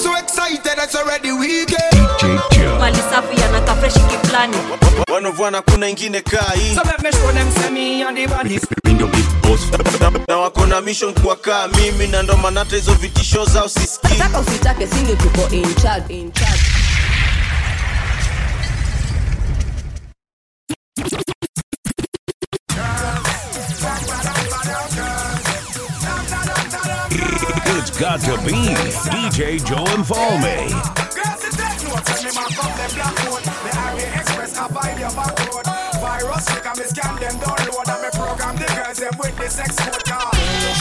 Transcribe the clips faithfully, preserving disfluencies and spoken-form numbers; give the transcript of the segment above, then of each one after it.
so excited, it's already weekend. D J Joe. Mali safi yanaka fresh kiplani. Wanavwana kuna ingine kai. So let me show them say me and the bodies. Bingo big boss. Na wako na mission kwa kaa mimi na ndo manata hizo vitisho zao sisikii. Taka usitake singe tuko in charge, in charge. It's got to be D J Joe and Falme. Girls in that note, tell me my cup, them black coat. The R V Express, I buy your back road. Virus, you can me scan them, download. And me program the girls, them with the sex code card.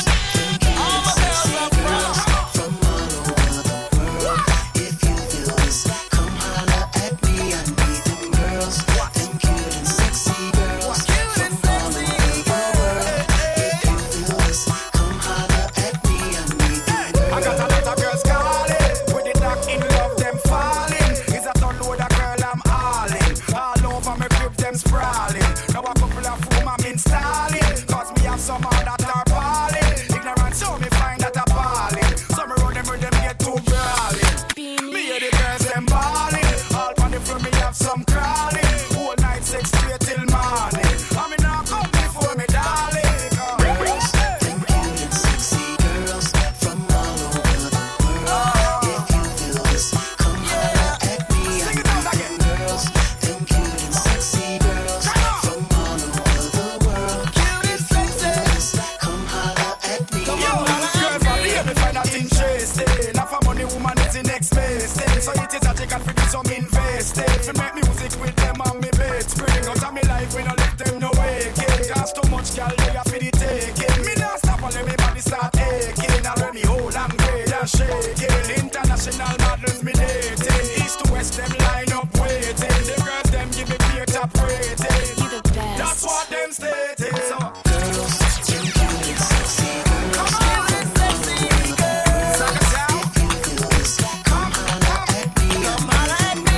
All my girls are from from all over the world. If you feel this, come holler at me. I need them girls, them cute and sexy girls from all over the world. If you feel this, come holler at me. I need them girls. I got a lot of girls calling, with the knock in love, them falling. Is a ton load of girl I'm all in. All over me crib, them sprawling. Now a couple of whom I'm installing. Cause me have some all that are balling. Ignorant show me find that appalling. Some around them with them get too brawling. Me hear the girls them balling. All on the front me have some crawling. Whole night sex straight till morning. I mean now come before me darling. Girls, them cute and sexy girls from all over the world. If you feel this, come holler at me. I need them girls, them cute and sexy girls from all over the world. If you feel this, come holler at me. Yo, girls, I hear me find that interesting. Now for money, woman is the next best thing. So it is that you can figure some investing. To make music with them on me bed spring. Out of me life when I left them no waking. Cause too much girl, they are for the taking. Me not stop and let me body start aching. I let me hold and grade and shaking. International models me dating. East to west them line up waiting. The girls them give me peer top rating. That's what them stating. So girls, them cute and sexy girls. Come on, sexy girls. Suck us out. If you feel this, come holler at me. Come holler at me.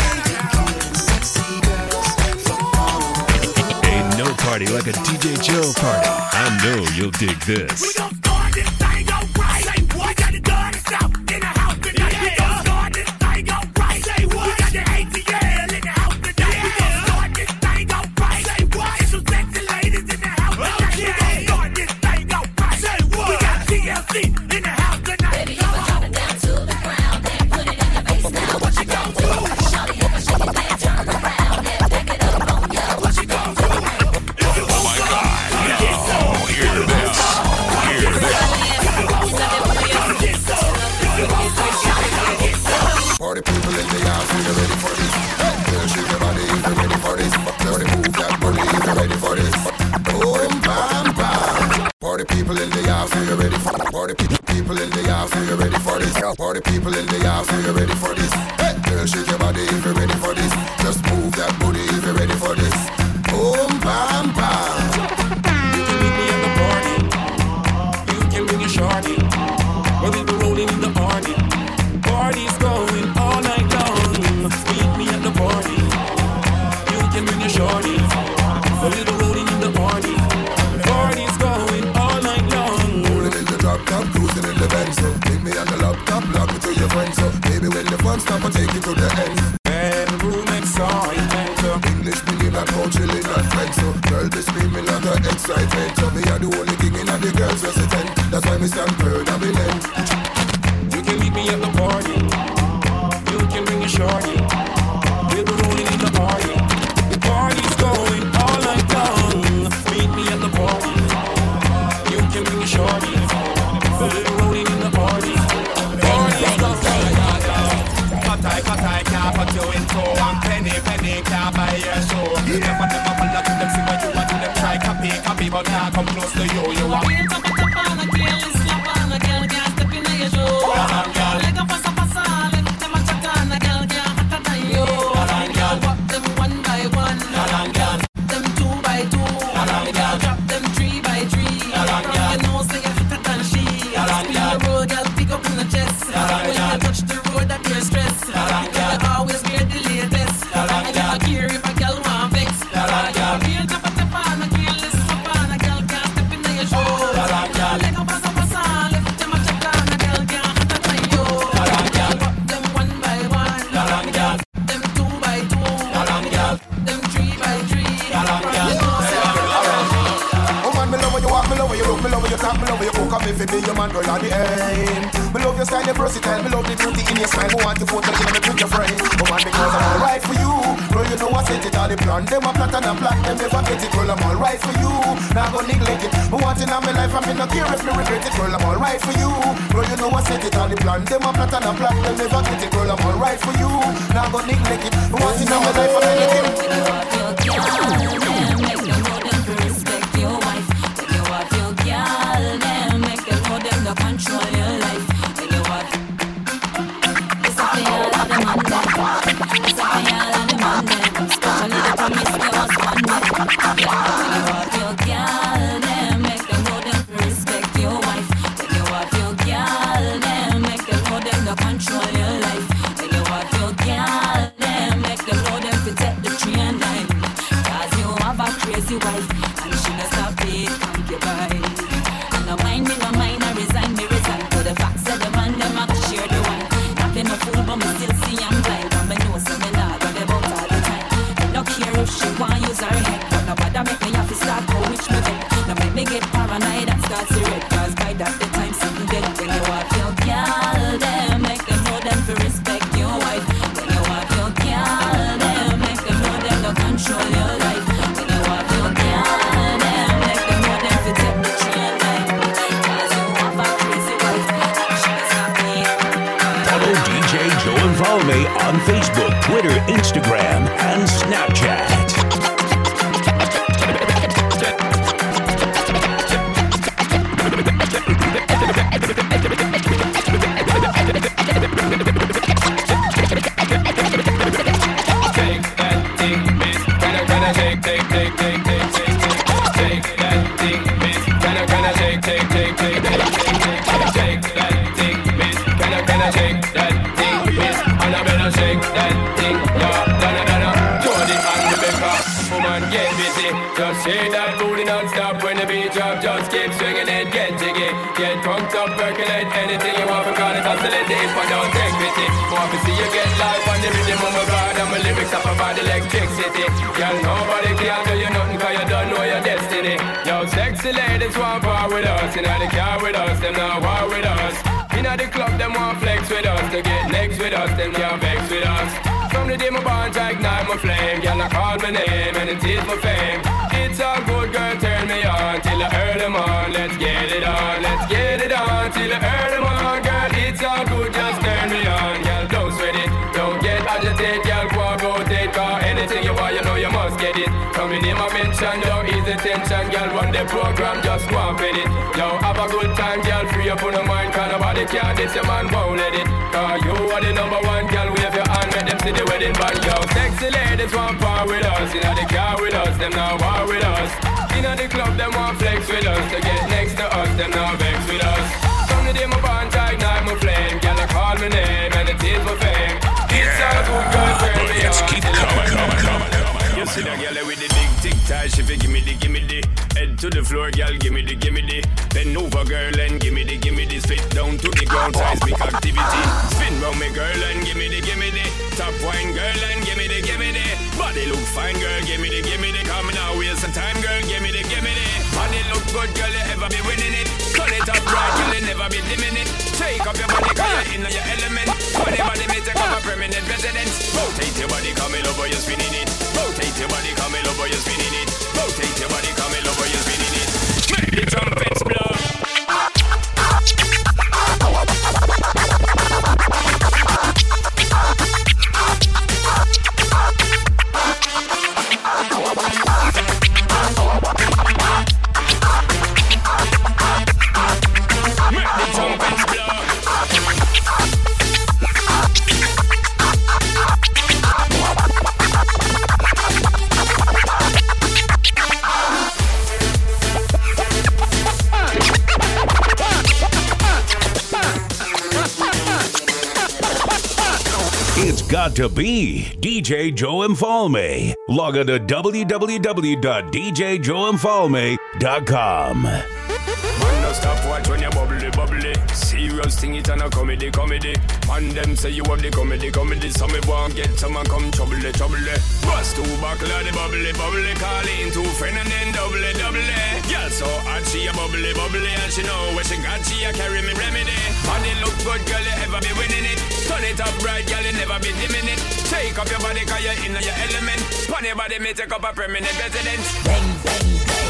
Girls, them cute and sexy girls from all over the world. Ain't no party like a D J Joe party. I know you'll dig this. We gon' start this thing out right. Say what? We got the gun stuff in the house tonight. We gon' start this thing out right. Say what? We got the A T L in the house tonight. We gon' start this thing out right. Say what? It's some sexy ladies in the house tonight. We gon' start this thing out right. Say what? We got T L C in the house tonight. Baby, you can drop it down to the ground and put it in your face now. What you gon' do? Shawty, if I show you that, turn around and back it up on ya. What you gon' do? Oh my God. Oh, hear this. Hear this. Party people in the house, are you ready for this? Girl, shake your body if you're ready for this. Dirty move that body if you're ready for this. Boom, bam, bam. Party people in the house, are you ready for this? Party pe- people in the house, are you ready for this? Party people in the house, are you ready for this? Hey, girl, shake your body if you're ready for this. Just move that booty if you're ready for this. Boom, bam, bam. You can meet me at the party. You can bring your shorty. We'll be rolling in the party. Party's going all night long. Meet me at the party. You can bring your shorty. We'll be rolling in the party. Party's going all night long. Rolling in the drop top, cruising in the Benz. So take me on the laptop, log me to your friends. So baby, when the fun stop, I take you to the end. Bedroom excitement. English million and pound chilling and French. So girl be screaming like an excitement. So me are the only king in the girls resident. That's why me stand proud and be lent. You can meet me at the party. You can bring your shorty. We'll be rolling in the party. The party's going all night long. Meet me at the party. You can bring your shorty. We'll be rolling in the party. The party's going. Cut I, cut I, can't put you in two. One penny, penny, can't buy your show. You never, never follow to them, see what you want to them. Try copy, copy, but can't come close to you. You want me to put up on a girl, slap on a girl, can't step in your show. Like a pasa pasa, let them a check on a girl, can't hotter than you. Walk them one by one, them two by two, drop them three by three. You know, say you're hotter than she. Spin the road, girl, pick up in the chest. When you touch the road, that you're stressed. You always wear the latest. I don't care if a girl want vex. Real tapa tapa on a girl, is tapa on a girl, can't step in your show. Like a pasa pasa, lift them a check on a girl, can't hotter than you. man, girl, are the aim. Me love your style, your versatile. Me love the beauty in your smile. Me want your photo in my picture frame. Oh man, because I'm alright for you. Girl, you know I set it all the plan. Them a plot and a plot, them never get it. Girl, I'm alright for you. Now go neglect it. Me want it in my life, I'm in no care if me regret it. Girl, I'm alright for you. Girl, you know I set it all the plan. Them a plot and a plot, them never get it. Girl, I'm alright for you. Now go neglect it. Me want it in my life, I'm in no care. When you have your girl, then make them know them to respect your wife. When you have your girl, then make them know them to control your life. When you have it's a all of the man them. It's a all of the man them. Especially the promiscuous one them. When you have your girl, then make them know them to respect your wife. When you have your girl, then make them know them to control your life. When you have your girl, then make them know them to take the train line. Cause you have a crazy wife, and she not stop being concubine. And no mind me, no mind, I resign, me resign to the facts that the man, them have to share the wine. Not in a fool, but me still see I'm blind. And me know some me not got about all the time. No care if she want use her head, but nobody make me have to start go which me bed. No make me get paranoid and start to red. Cause by that the time something dead. When you have your girl, then make them know them to respect your wife. When you have your girl, then make them know them to control your life. When you have your girl, then make them know them to take the train line. Cause you have a crazy wife, and she is happy. Follow D J Joe and follow me on Facebook, Twitter, Instagram, and Snapchat. Just shake that booty non-stop when the beat drop. Just keep swinging it, get jiggy. Get pumped up, percolate anything you want. Because it oscillate if I don't take pity. Want to see you get live on the rhythm of my God. And my lyrics up about electricity. Girl, nobody can do you nothing cause you don't know your destiny. Yo, sexy ladies want part with us. You know the car with us, them not war with us. You know the club, them want flex with us. To get next with us, them can't vex with us. From the day my bond, I ignite my flame. Girl, I call my name and it is my fame. It's all good, girl, turn me on till I earn them on. Let's get it on, let's get it on till I earn them on. Girl, it's all good, just turn me on. Girl, don't sweat it, don't get agitated. Girl, go about it, cause anything you want, you know you must get it. Come in my mention, don't ease the tension. Girl, run the program, just go and fit it. Yo, have a good time, girl, free up on the mind. Cause nobody can diss your man, won't let it. Cause you are the number one, girl, wave your hand, make them see the wedding band. Yo, sexy ladies want part with us. You know the car with us, them now war with us. You know the club, them want flex with us. To get next to us, them now vex with us. From the day my bond, I ignite my flame. Girl, I call my name and it is my fame. It's all good, girl, turn me Let's on. keep coming, coming, coming, coming. You see that girl with the big tic tac, she fi gimme the, gimme the. Head to the floor, girl, gimme the, gimme the. Bend over, girl, and gimme the, gimme the. Spit down to the ground, seismic activity. Spin round me, girl, and gimme the, gimme the. Top wine, girl, and gimme the, gimme the. Body look fine, girl, gimme the, gimme the. Come now, waste some time, girl, gimme the, gimme the. Body look good, girl, you ever be winning it. Turn it up right, girl, you never be dimming it. Take up your body, cause you're in your element. Body, body, may take up a permanent residence. Rotate your body, come in over, you're spinning it. Rotate your body, come in over, you're spinning it. Rotate your body, come in over, you're spinning it. Make the trumpets blow. Got to be D J Joe Infalme. Log on to w w w dot d j joe infalme dot com. Man, no stop watch when you bubbly, bubbly. Serious just sing it and a comedy, comedy. And them say you have the comedy, comedy. So me won't get someone come trouble, trouble. Bust two buckle of the bubbly, bubbly. Call in two friend and then double, double. Girl so hot she a bubbly, bubbly. And she know where she got, she a carry me remedy. Body look good, girl, you ever be winning it. Turn it up bright, girl, you never be dimming it. Take up your body, cause you're in your element. Pon your body, me take up a permanent residence. Bang, bang, bang.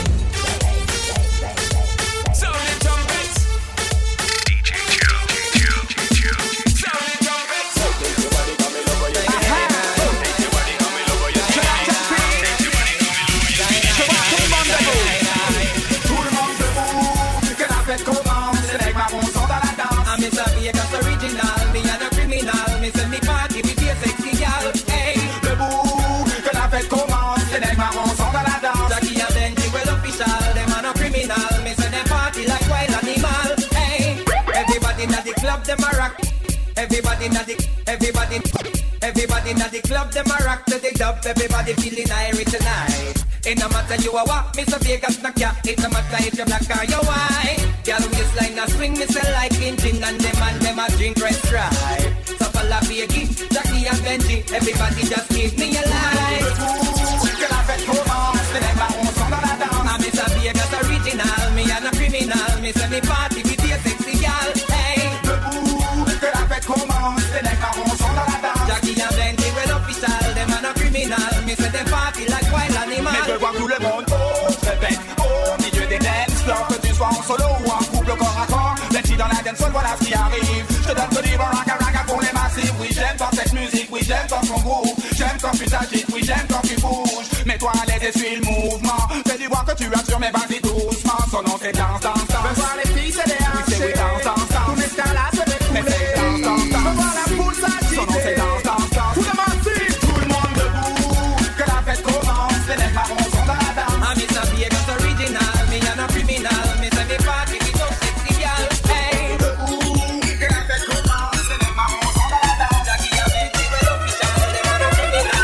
Sound the trumpets. D J Joe, Joe, Joe. Sound the trumpets. Make your body come in over your head. Make your body come in over your head. Make your body come in over your head. Tout le monde debout. Tout le monde debout. Que la fête commence. Les mecs marrons sont dans la danse. I'm Miss Vegas original. Me and a criminal. Me send me party with your sexy gal. Hey. Debout. Que la fête commence. Les mecs marrons sont dans la danse. Jackie and Benji well official. Them are no criminal. Me send them party like wild animal. Hey. Everybody in the club them a rock. Everybody in the everybody everybody in the club them a rock to the dub. Everybody feeling irie tonight. It no matter you a what, Mister Vegas knock ya. It no matter if you black or you white. Girl waistline a swing, me say like engine, and them and them a drink red stripe. So follow Becky, Jackie and Benji, everybody just keep me alive. Que la fête commence, les mecs marrons sont dans la danse. I'm Mister Vegas original, me and a criminal. Me say me party with your sexy gal. Hey. Debout, que la fête commence, les mecs marrons sont dans la danse. Jackie and Benji well official, them are no criminal. Me say them party like wild animal. Mais je veux voir tout le monde, oh, je répète, au milieu des dance floors. Que tu sois en solo ou en couple corps à corps. Les filles dans la dance floor, voilà ce qui arrive. Je te donne ce livre, raga raga pour les massifs. Oui, j'aime quand cette musique, oui, j'aime quand ton groove. J'aime quand tu t'agites, oui, j'aime quand tu bouges. Mets-toi à l'aise et suis le mouvement. Fais du bois que tu assures, mais vas-y doucement. Son nom c'est danse, danse, danse. Veux voir les filles se déhancher. Oui, c'est oui, danse, danse, danse. Tous mes stars là se défouler. Mais c'est danse, danse, danse. Veux voir la foule s'agiter. Son nom c'est danse, danse, danse. Tout le monde dit, tout le monde debout. Que la fête commence, les mecs marrons sont dans la danse. I'm Mister Vegas original, me and a criminal. Me say me party with your sexy gal. Hey. Debout, que la fête commence, les mecs marrons sont dans la danse. Jackie and Benji well official, them are no criminal.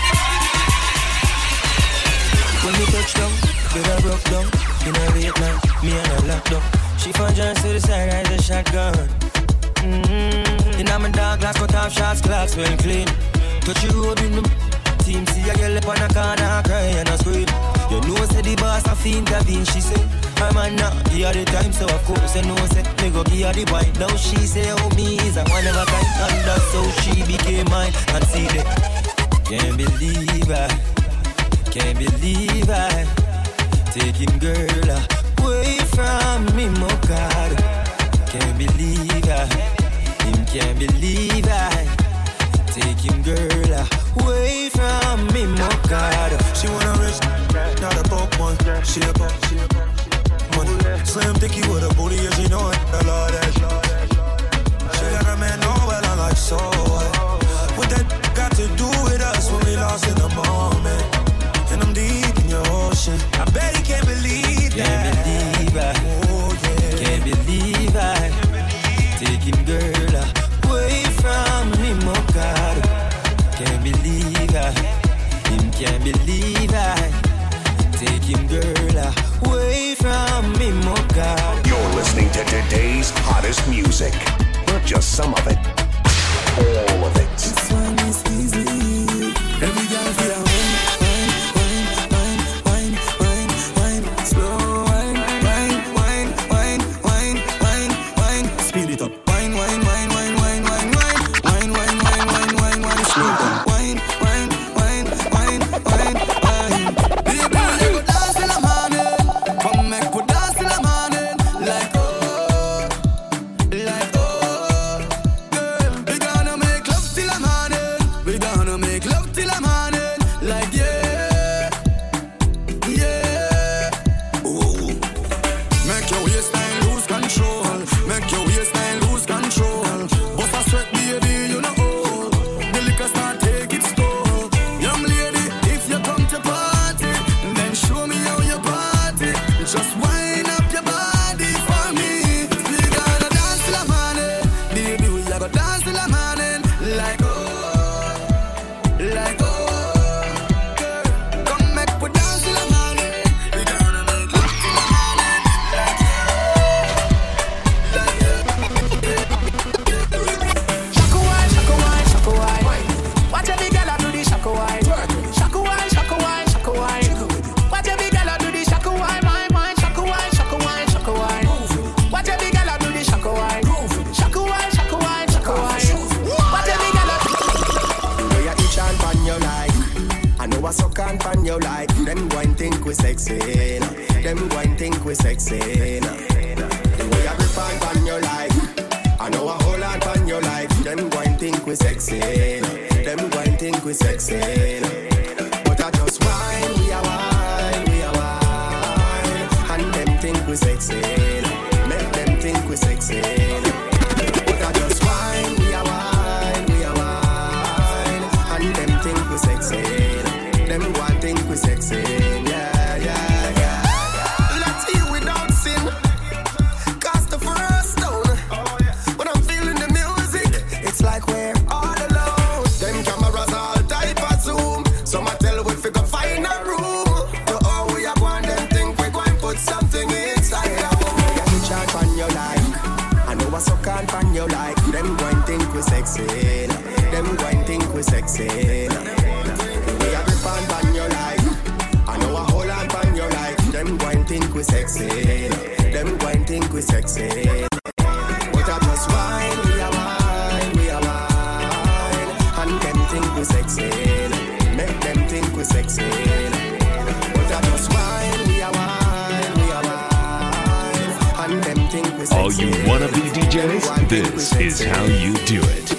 When we touch down, get her broke down. In a Vietnam, me and her locked up. She found just to the side, I a shotgun. Mm-hmm. In my dog glass, cut off shots, clocks well clean. Touch the road with the team, see a girl up on a corner, cry and a scream. You know, say the boss a fiend, intervene, she say. I'm a now, give her the time, so of course you know, say, me go give her the wine. Now she say, oh, me is a one of a kind, and that's how she became mine. And see that, can't believe I, can't believe I, taking girl away from me, my God. Can't believe I, him can't believe I, taking girl away from me, my God. She want a rich, not a broke one. She a broke, she a broke. Money, slim thicky with a booty, yeah, she know it. I love that. She got a man, know well, I like so. What that got to do with us when we lost in the moment? And I'm deep in your ocean. I bet he can't believe that. Can't believe I, oh, yeah. Can't believe I, taking girl away from me, my God. Can't believe I, him can't believe I, taking girl away from me, my God. You're listening to today's hottest music. Not just some of it, all of it. This one is easy. Every girl feel wine, wine, wine, wine, wine, wine, slow wine, wine, wine, wine, wine, wine, wine, speed it up. Wine, wine, wine, wine, wine, wine, wine, wine, wine, wine, wine, wine, wine, speed it up. Wine, wine, wine, wine, wine, wine. Baby, you go dance till the morning. Come make we dance till the morning. Like oh, like oh, girl, we gonna make love till you like. Them go and think we sexy. Them go and think we sexy. The way I grip on pan you like. I know a whole lot on your life. Them go and think we sexy. Them go and think we sexy. But I just wine, we are wine, we are wine. And them think we sexy. Make them think we sexy. But I just wine, we are wine, we are wine. And them think we sexy. Them go and think we sexy. Yeah, yeah, yeah. Let's hear without sin. Cast the first stone. When I'm feeling the music, it's like we're all alone. Them cameras all type of zoom. Some I tell we figure find a room. To all we are going, them think we going put something inside our home. Yeah, you chat on your like. I know I suck on pan you like. Them going think we sexy. Them going think we sexy. We are grip on pan you like. I know I hold on pan you like. Them going think we sexy. Them going think we sexy. But I just wine, we are wine, we are wine. And them think we sexy. Make them think we sexy. But I just wine, we are wine, we are wine. And them think we sexy. All you wannabe D Js, this is how you do it.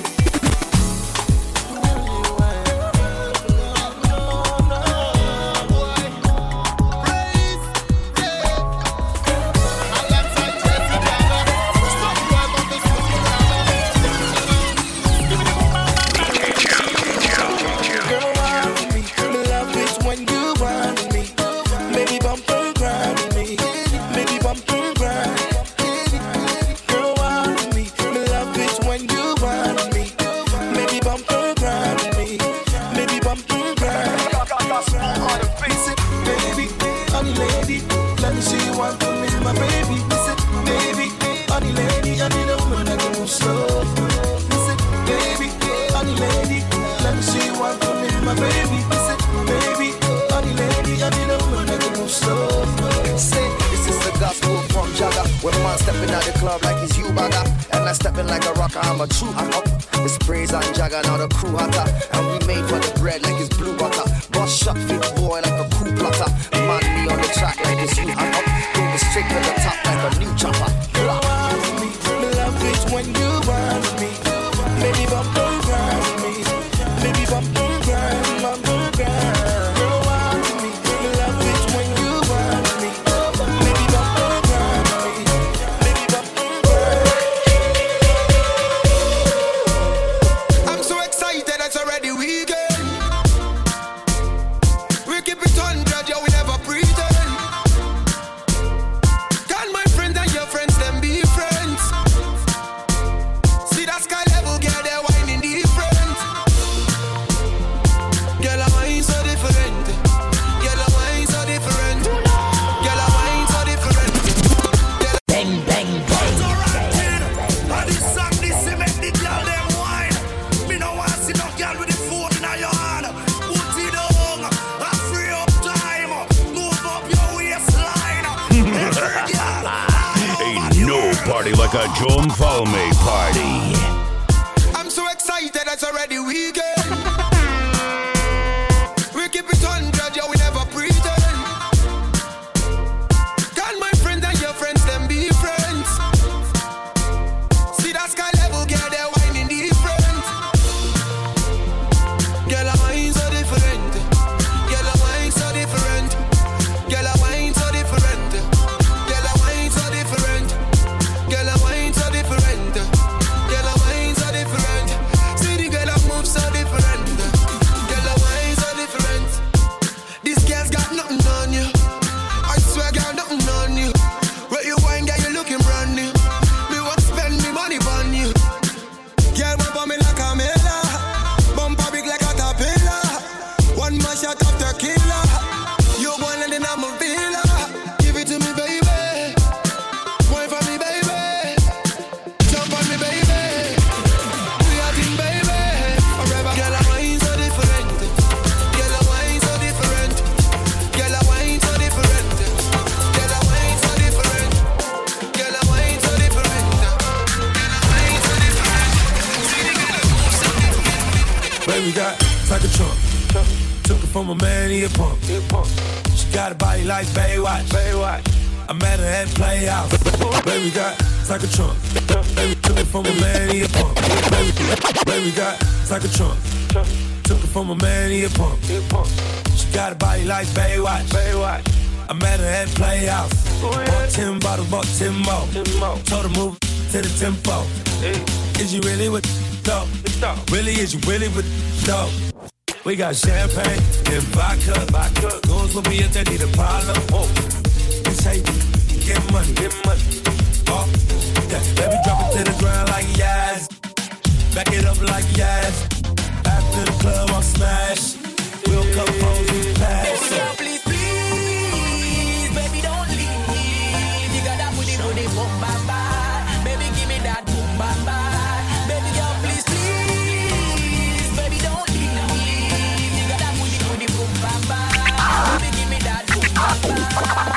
I'm a true hacker. The sprays and jagger, now the crew hotter. And we made for the bread like it's blue butter. Boss shot fit boy like a cool plotter. Man me on the track like it's you hacker. Go straight to the top like a new chopper. You want me, me love it when you want me. Maybe bump and grind me. Maybe bump and grind, bump and grind. You want me, me love it when you want me. Maybe bump and grind me. Maybe bump and grind. I'm so excited, it's already weekend. We keep it hundred, yeah, we never pretend. Can my friends and your friends them be friends? See that sky level, girl, they're whining different. Girl, I whine so different. Girl, I whine so different. Girl, I whine so different. Bang, bang, bang. And this song, this he make the girl them whine. Me no want see no girl with the phone in your hand. Put it down, and free up time. Move up your waistline. Every girl, Ain't no party like a Joe Falme party. I'm so excited, it's already weekend. We keep it hundred, yeah, we never pretend. Can my friends and your friends them be friends? See that sky level, girl, they're whining different. Girl, I whine so different. Girl, I whine so different. Girl, I whine so different. Girl, I whine so different. Girl, I whine so different. Girl, I whine so different. See the girl I move so different. Girl, I whine so different. This girl's got nothing on you. I swear, girl, nothing on you. Where you wine, girl, you looking brand new. Me want spend me money on you. Girl, bump on me like a mela. Bump a big like a tapilla. One more shot of tequila. You one and then I'm a villa. Give it to me, baby. Wine for me, baby. Jump on me, baby. We are team, baby. Forever. Girl, I wine so different. Girl, I wine so different. Girl, I wine so different. Girl, I wine so different. Girl, I wine so different. Girl, I wine so different. See the girl I move so different. Baby got like a trunk. Took it from a man, he a pump. She got a body like Baywatch. Baywatch. I met her at Playhouse. Baby got like a trunk. Baby took it from a man, he a pump. Baby, baby got like a trunk. Took it from a man, he a pump. She got a body like Baywatch. Baywatch. I met her at Playhouse. Bought ten bottles, bought ten more. Told her move to the tempo. Is you really with the dope? Really, is you really with the dope? We got champagne and vodka. Vodka. Goons will be if they need a problem. Whoa. It's how you get money. Get money. Oh, yeah. Baby, drop it to the ground like yes. Back it up like yes. After the club, I'll smash. We'll come home and pass. Baby girl, please, please, baby, don't leave. You got that booty, booty, boom, bye, bye. Baby, give me that boom, bye, bye. Baby girl, please, please, baby, don't leave. You got that booty, booty, boom, bye, bye. Baby, give me that boom, bye, bye.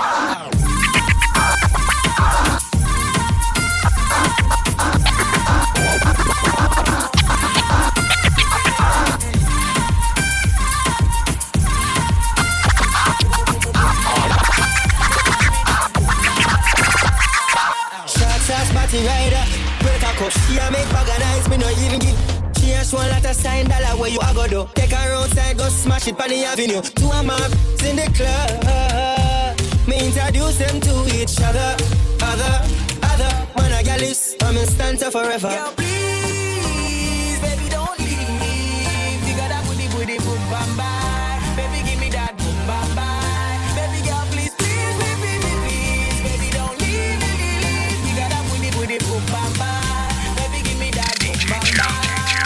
Rider, break a cup. She a make bag and ice, me no even give. She a show a lot of sign dollar where you a go do. Take her outside, go smash it on the avenue. Two of my in the club. Me introduce them to each other. Other, other, man a gal is, I'm in stanza forever. Girl, please, baby, don't leave. You got that booty, booty, boom, bam, bye. Baby, give me that boom, bam, bye. Baby, girl, please, please, baby, please, baby, don't leave, leave. You got that booty, booty, boom, bam, bye. Baby, give me that boom, bam, bye.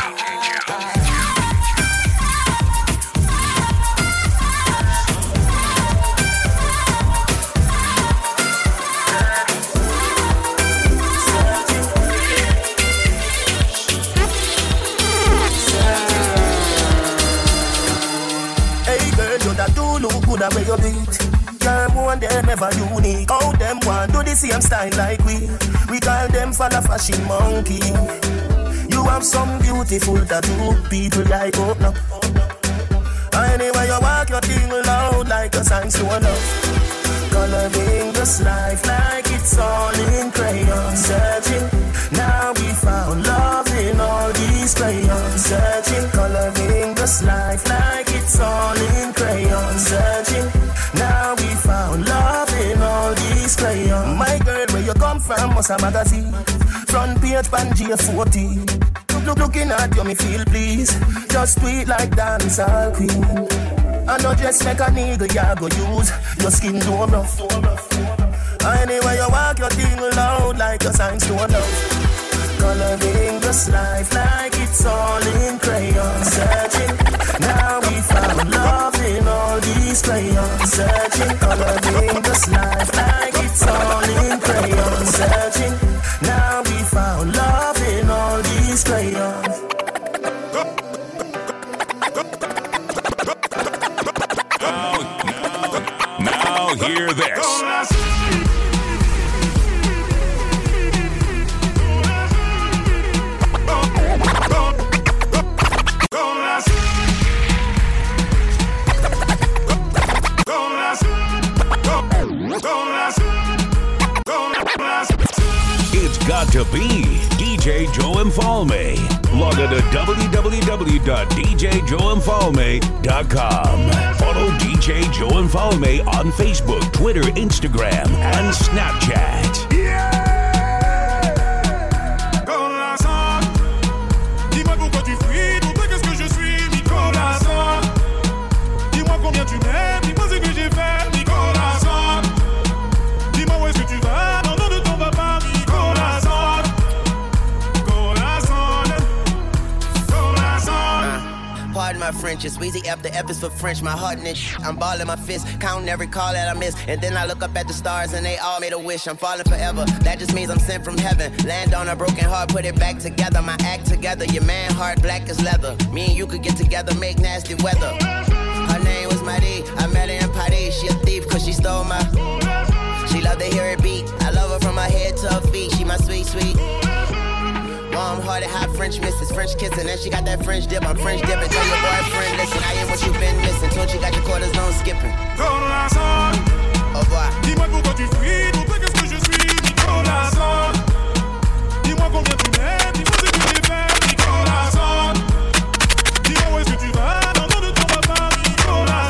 Look good at where you beat. Girl, one them never unique. How them want do the same style like we. We call them for the fashion monkey. You have some beautiful tattoo. People like up now. Anyway you walk your thing loud like a sign to a love. Coloring this life like it's all in crayon. Searching, now we found love in all these crayons. Searching, coloring this life like it's all in crayon. Searching, now we found love in all these crayons. My girl, where you come from, was a magazine. Front page, pan G forty. Look, look, looking at you, me feel please. Just tweet like dancehall queen. I know just make a nigga ya go use. Your skin too rough. Anyway you walk your thing loud like a sign to a love. Coloring this life like it's all in crayon. Searching, now we found love in all these crayons. Searching, coloring this life like it's all in crayon. Searching, now we found love in all these crayons. Now hear this. It's got to be D J Joe Infalme. Log on to w w w dot d j joe infalme dot com. Follow D J Joe Infalme on Facebook, Twitter, Instagram, and Snapchat. Dis-moi pourquoi tu fuis, pour toi qu'est-ce que je suis, Nicolas. Dis-moi combien tu m'aimes, dis-moi ce que j'ai fait, Nicolas. Dis-moi où est-ce que tu vas, dans le nom de ton papa, Nicolas. Pardon my French, it's Weezy F, the F is for French. My heart in it, I'm balling my fist, counting every call that I miss. And then I look up at the stars and they all made a wish. I'm falling forever, that just means I'm sent from heaven. Land on a broken heart, put it back together. My act together, your man heart black as leather. Me and you could get together, make nasty weather. Her name was Marie, I met her in Paris. She a thief cause she stole my. She loved to hear it beat, I love her from her head to her feet. She my sweet, sweet warm heart. shorty, hot French missus, French kissing, and she got that French dip. I'm French dipping. Tell your boyfriend, listen, I ain't what you been missing. Told you got your quarters on skipping. Corazon, au revoir. Dis-moi pourquoi tu fuis, pourquoi qu'est-ce que je suis, Nicolas. Dis-moi combien tu m'aimes, dis-moi ce que j'ai fait, Nicolas. Dis-moi où est-ce que tu vas, non, non, ne t'en vas pas, Nicolas.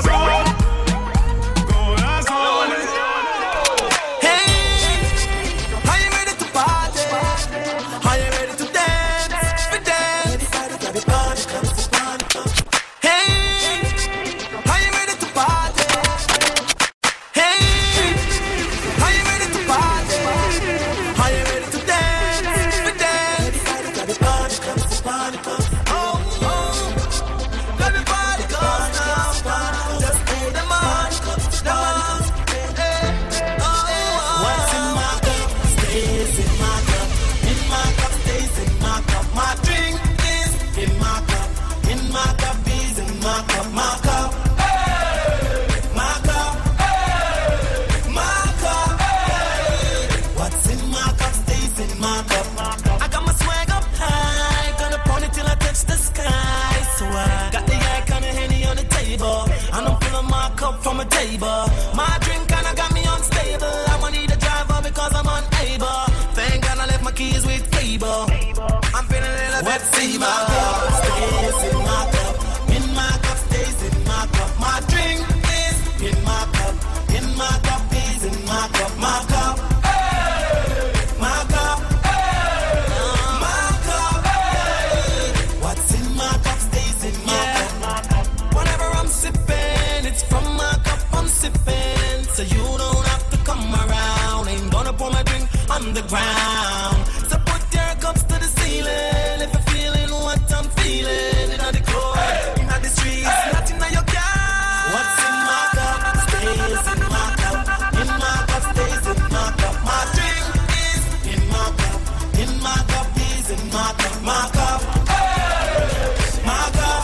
From a table, my drink kinda got me unstable. I won't need a driver because I'm unable. Thank God I left my keys with Fable. I'm feeling a little bit fever. Stays in my cup, in my cup, stays in my cup. My drink is in my cup, in my cup, is in my cup, my cup. My cup, my cup. What's in my cup stays in my cup. Whenever I'm sipping, it's from my cup I'm sipping, so you don't have to come around. Ain't gonna pour my drink on the ground. So put your cups to the ceiling if you're feeling what I'm feeling. In the club, in the streets, not in your car. What's in my cup stays in my cup. In my cup stays in my cup. My drink is in my cup. In my cup is in my cup. My cup. My cup.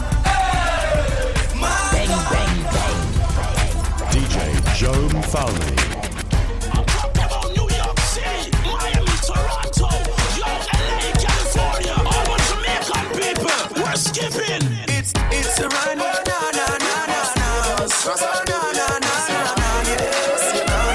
My cup. D J Joe Falme. New York City, Miami, Toronto, yo, L A, California, all the Jamaican people, we're skipping. It's it's a run, na na na na na. Na na na na, yes.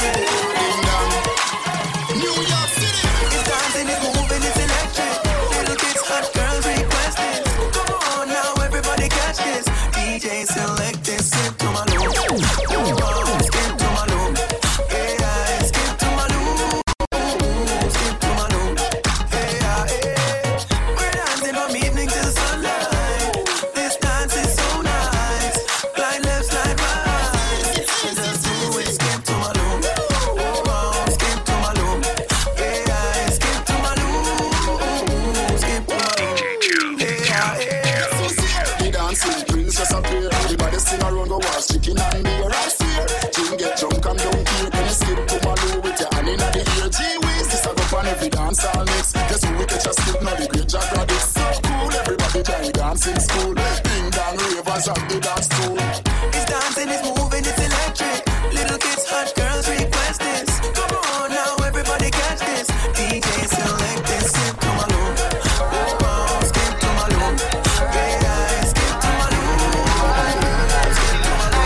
New York City, it's dancing, it's moving, it's electric. Little kids, hot girls requesting. Come on now, everybody catch this. D J select this, skip to my loop. Skip to my loop. Yeah, skip to my loop. Skip to my loop. Yeah, yeah. We're dancing from evening till sunlight. This dance is so nice. Glide left, slide right. Just do it. Skip to my loop. Skip to my loop. Yeah, skip to my loop. Skip to my loop. Yeah, yeah. The dancing princess appear. Everybody sing around the walls, chicken and beer. I fear. Jim get drunk and don't care. When you skip to my loo with your hand in the ear. Gee-whiz, this a go on every dance all mix. Guess who we catch a skip now? The great Jack Raddick. So cool, everybody try dancing school. Ding dong ravers at the dance stool. It's dancing, it's moving, it's electric. Little kids, hot girls request this. Come on now, everybody catch this. D J select this, skip to my loop. Oh, skip to my loop. Yeah, skip to my loop. Skip to my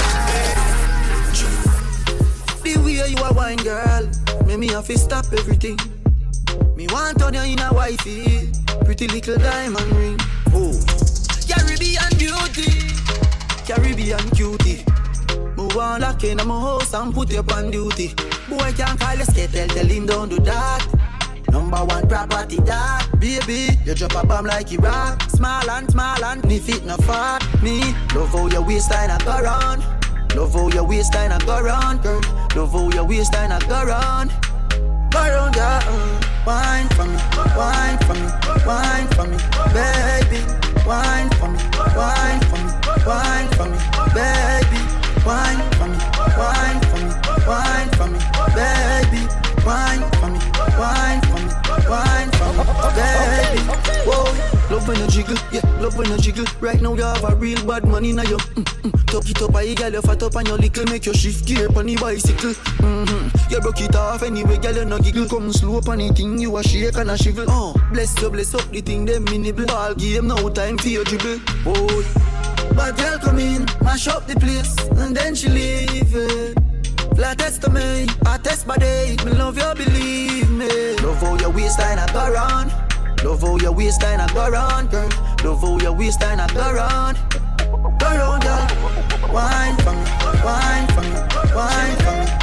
loop. The way you a wine, girl, make me have to stop everything. Me want turn you in a wifey, pretty little diamond ring. Oh, Caribbean beauty, Caribbean cutie. Move on lock in my house and put you on duty. Boy can't call you skate, tell, tell him don't do that. Number one property that. Baby, you drop a bomb like Iraq. Small and small and me fit no fat. Me, love how your waistline a go round. Love how your waistline a go round, girl. Love how your waistline a go round. Go round, yeah, uh. Wine for me, wine for me, wine for me, baby. Wine for me, wine for me, wine for me, baby. Wine for me, wine for me, wine for me, baby. Wine for me, wine for me, wine for me, baby. Whoa, love when you jiggle, yeah, love when you jiggle. Right now you have a real bad man in you. Mm, mm. Top it up, I girl, you fat up and you little. Make you shift gear on the bicycle. Mm-hmm. You broke it off anyway, girl, you no giggle. Come slow up on the thing, you a shake and a shivel. Oh, bless you, bless up the thing, them nibble. Ball game, no time for your dribble. Boy, but girl come in, mash up the place, and then she leave it. Flat test to me, I test my date. Me love you, believe me. Love how your waistline I go round. Love how your waistline I go round, girl. Love how your waistline I go round. Go round, girl. Wine for me, wine for me, wine for me,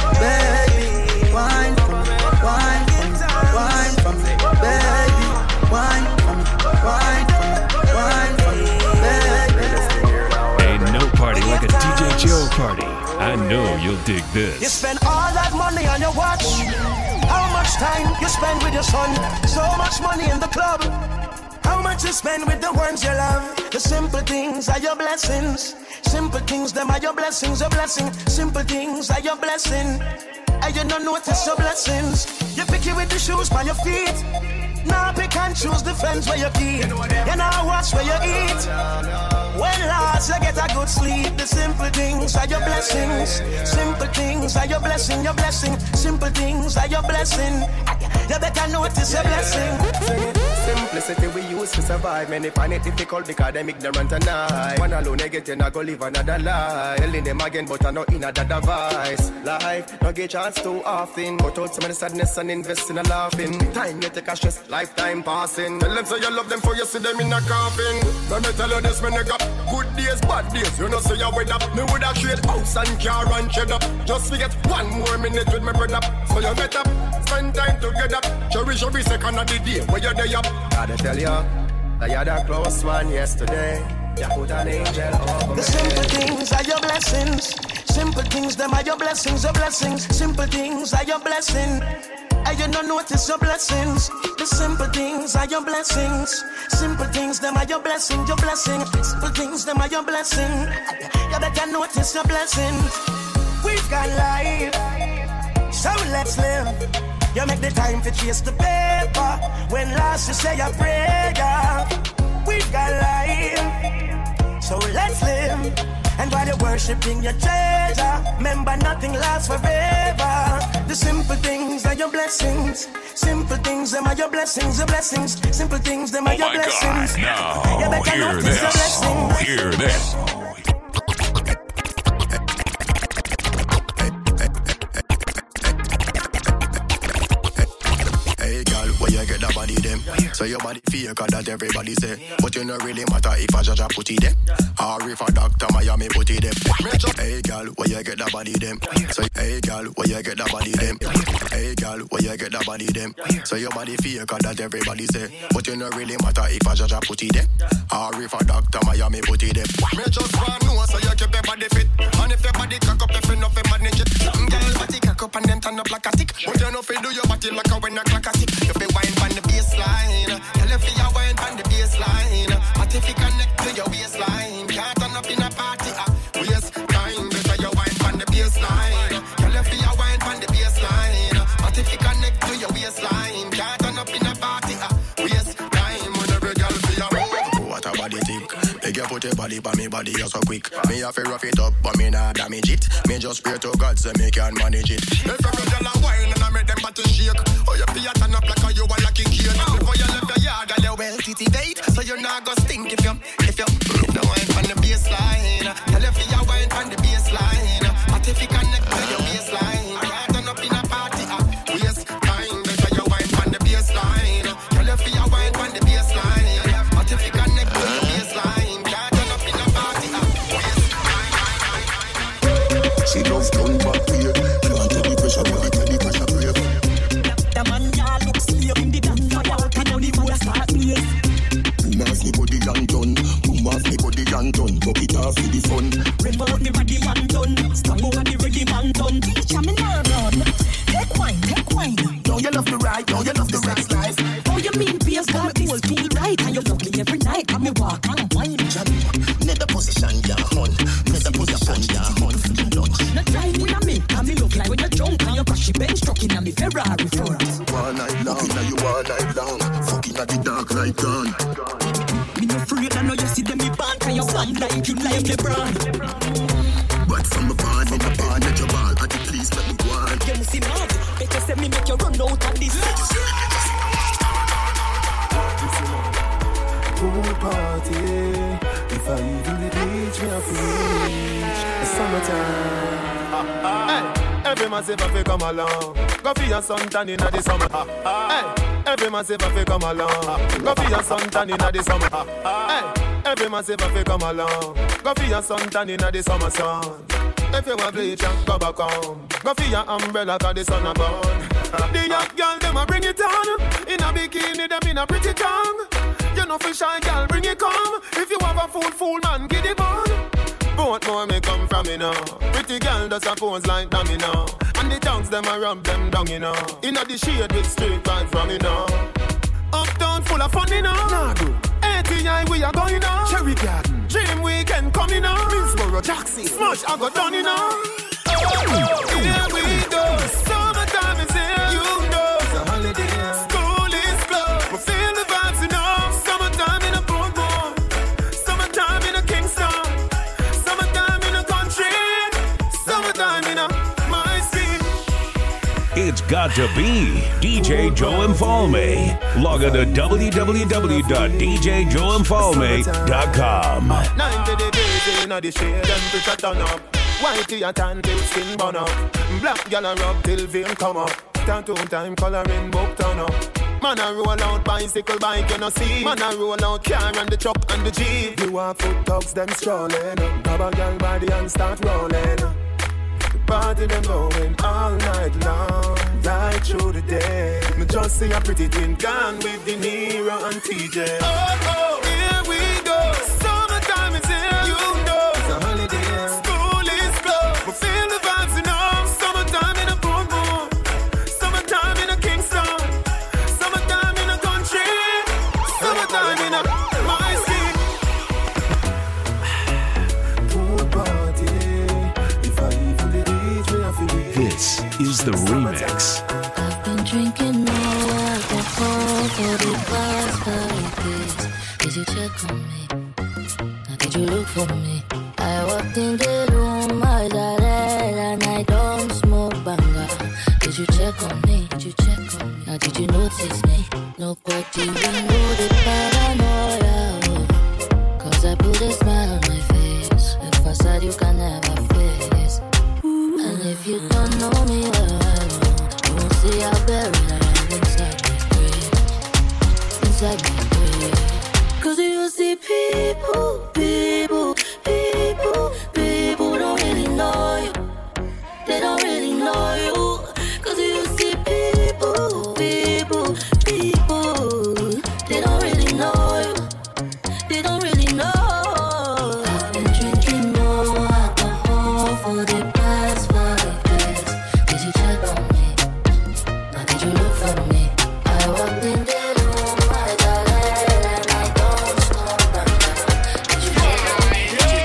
baby. Wine for me, wine for me, wine for me, baby. Wine for me, wine for me, wine for me, baby. Ain't no party like a D J Joe party. I know you'll dig this. You spend all that money on your watch. How much time you spend with your son? So much money in the club. How much you spend with the ones you love? The simple things are your blessings. Simple things, them are your blessings, your blessing. Simple things are your blessing. And you don't notice your blessings. You pick it with the shoes by your feet. Now pick and choose the friends where you keep. You now watch where you eat. When last you get a good sleep. The simple things are your blessings. Simple things are your blessing, your blessing. Simple things are your blessing. You better notice your blessing. Simplicity we use to survive. Many find it difficult because them ignorant and I. One alone they get you not go live another life. Telling them again but I know in another device. Life no get chance too often. Cut out some of the sadness and invest in a laughing. Time you take a stress, lifetime passing. Tell them say you love them for you see them in a coffin. Let me tell you this, man, nigga. Good days, bad days. You know say you with up. Me woulda trade house and car and shed up. Just forget one more minute with my brother. So you get up, spend time together. Cherish every second of the day where you're there up. Gotta tell you, that you're the close one yesterday. You put an angel over me. The simple things are your blessings. Simple things, them are your blessings, your blessings. Simple things are your blessing. And you don't notice your blessings. The simple things are your blessings. Simple things, them are your blessing, your blessing. Simple things, them are your blessing. You better notice your blessings. We've got life, so let's live. You make the time to chase the paper. When last you say a prayer. We've got life, so let's live. And while you're worshipping your treasure, remember nothing lasts forever. The simple things are your blessings. Simple things, them are your blessings, your blessings. Simple things, them are Oh your my blessings. God, now You better hear notice this. your blessings. Hear this. Hey girl, where you get that body them? So your body feel cause that everybody say. But you don't really matter if I judge a put it there. Or if a doctor Miami put it there. Hey girl, where you get that body them? So hey girl, where you get that body them? Hey girl, where you get that body them? So your body feel cause that everybody say. But you don't really matter if I judge a put it there. Or if a doctor Miami put it there. Me just want know so you keep your body fit. And if your body cock up, if you know fi manage it. Girl, body cock up and then turn up like a tick. But you know fi do your body like a when a clock a tick. You fi wine on the baseline. Tell if you wine on the baseline. But if you connect to your waistline, can't turn up in a party. Ah, waste time. Better you wine on the baseline. Tell if you wine on the baseline. But if you connect to your waistline, can't turn up in a party. Ah, waste time. When every girl fi a move. What a body tick. Make you put your body by me body you so quick. Me have to rough it up, but me not damage it. Me just pray to God so me can manage it. If every girl a wine and I make them body shake. Oh, you feel turn up like a you a lucky kid. Before you left your yard, girl, you well titivate. So you not go stink if you, if you, if you wine on the baseline. Tell you feel wine on the baseline. But if you connect to your waistline, can't turn up in a party. Ah, waste time. Better you wine on the baseline. Tell you feel wine on the baseline. But if you connect to your waistline, can't turn up in a party. Ah, waste time. She loves done back here. Can't take the pressure, but the pressure brave. The man ya look slave in the dance fire. And now the boy start blaze. Boom off me body and done. Boom off me body and done. Buck it off with the fun. Remote me body man done. Stand over the ready man done. Teacher me now run. Take wine, take wine. Now you love the ride, now you love the sex life. Oh, you mean beers got this feel right. And you love me every night. And me walk and wine. Net the position, yeah, hun. Net the position, yeah, hun. Not trying with a me. And me look like when you're drunk. And you crash your bench truck in a me Ferrari front. One night long, now you all night long. Fucking at the dark like gun. Me no afraid, I know you see them, me band, and you sound like you like LeBron. But from a band, in a band, at your ball, at the police, let me go on. You must see mad, better say me make you run out of this. Pool party, if I even the beach, me have to reach the summertime. Hey, every man say if I come along, go for your suntan in the summer. Hey, every man say if I come along, go for your suntan in the summer. Hey, every man say if I come along, go for your suntan in the summer sun. If you want bleach and go back home, go for your umbrella 'cause the sun a burn. The young girl them a bring it on, in a bikini them in a pretty tongue. You know for shy girl bring it come. If you have a fool fool man get it on. Both more may come from me now. Pretty girl does a pose like dummy now. And the tongues them a rub them down you know. Inna the shade with straight vibes from me now. Uptown full of fun you know. Nah, A T I we are going now. Cherry Garden, Dream Weekend coming now. Minsboro, Taxi, Smash I got done you know. Oh, oh, here we go. Summertime is here. You know it's a holiday. School is closed. We feel the vibes you know. Summertime in a Portmore. Summertime in a Kingston. Summertime in a country. Summertime in a my city. It's got to be D J Joe Infalme. Log on to w w w dot d j joe infalme dot com. ninety degrees in the shade, temperature turn up. Whitey and tan till skin burn up. Black gal a rub till vein come up. Tattoo time coloring book turn up. Man a roll out bicycle bike you no see. Man a roll out car and the truck and the jeep. You walk foot dogs them strolling. Grab a gal body and start rolling. The party them going all night long, right through the day. Me just see a pretty thing gone with De Niro and T J. Oh oh, here we go. Summertime is here. You know it's a holiday. School is closed. We feel the vibes you know. Summertime in a Portmore. Summertime in a Kingston. Summertime in a country. Summertime in a my city. Pool party, if I even the beach, me have to reach. This is the remix. I've been drinking more alcohol for the past five days. Did you check on me? Now did you look for me? I walked in the room, eyes are red, and I don't smoke banga. Did you check on me? Did you check on me? Now did you notice me? Nobody will know the paranoia. Oh. Cause I put a smile on my face. If I said you can never face. And if you don't know me well, you won't see how buried I am inside my grave. Inside my grave. Cause you see people, people, people, people don't really know you. They don't really know you. Cause you see people, people, people, they don't really know you. They don't really know. I've been drinking more alcohol for the past five days. Did you check on me? Now did you look for me? I walked in the room, I got red and I don't stop back. Did you check on me?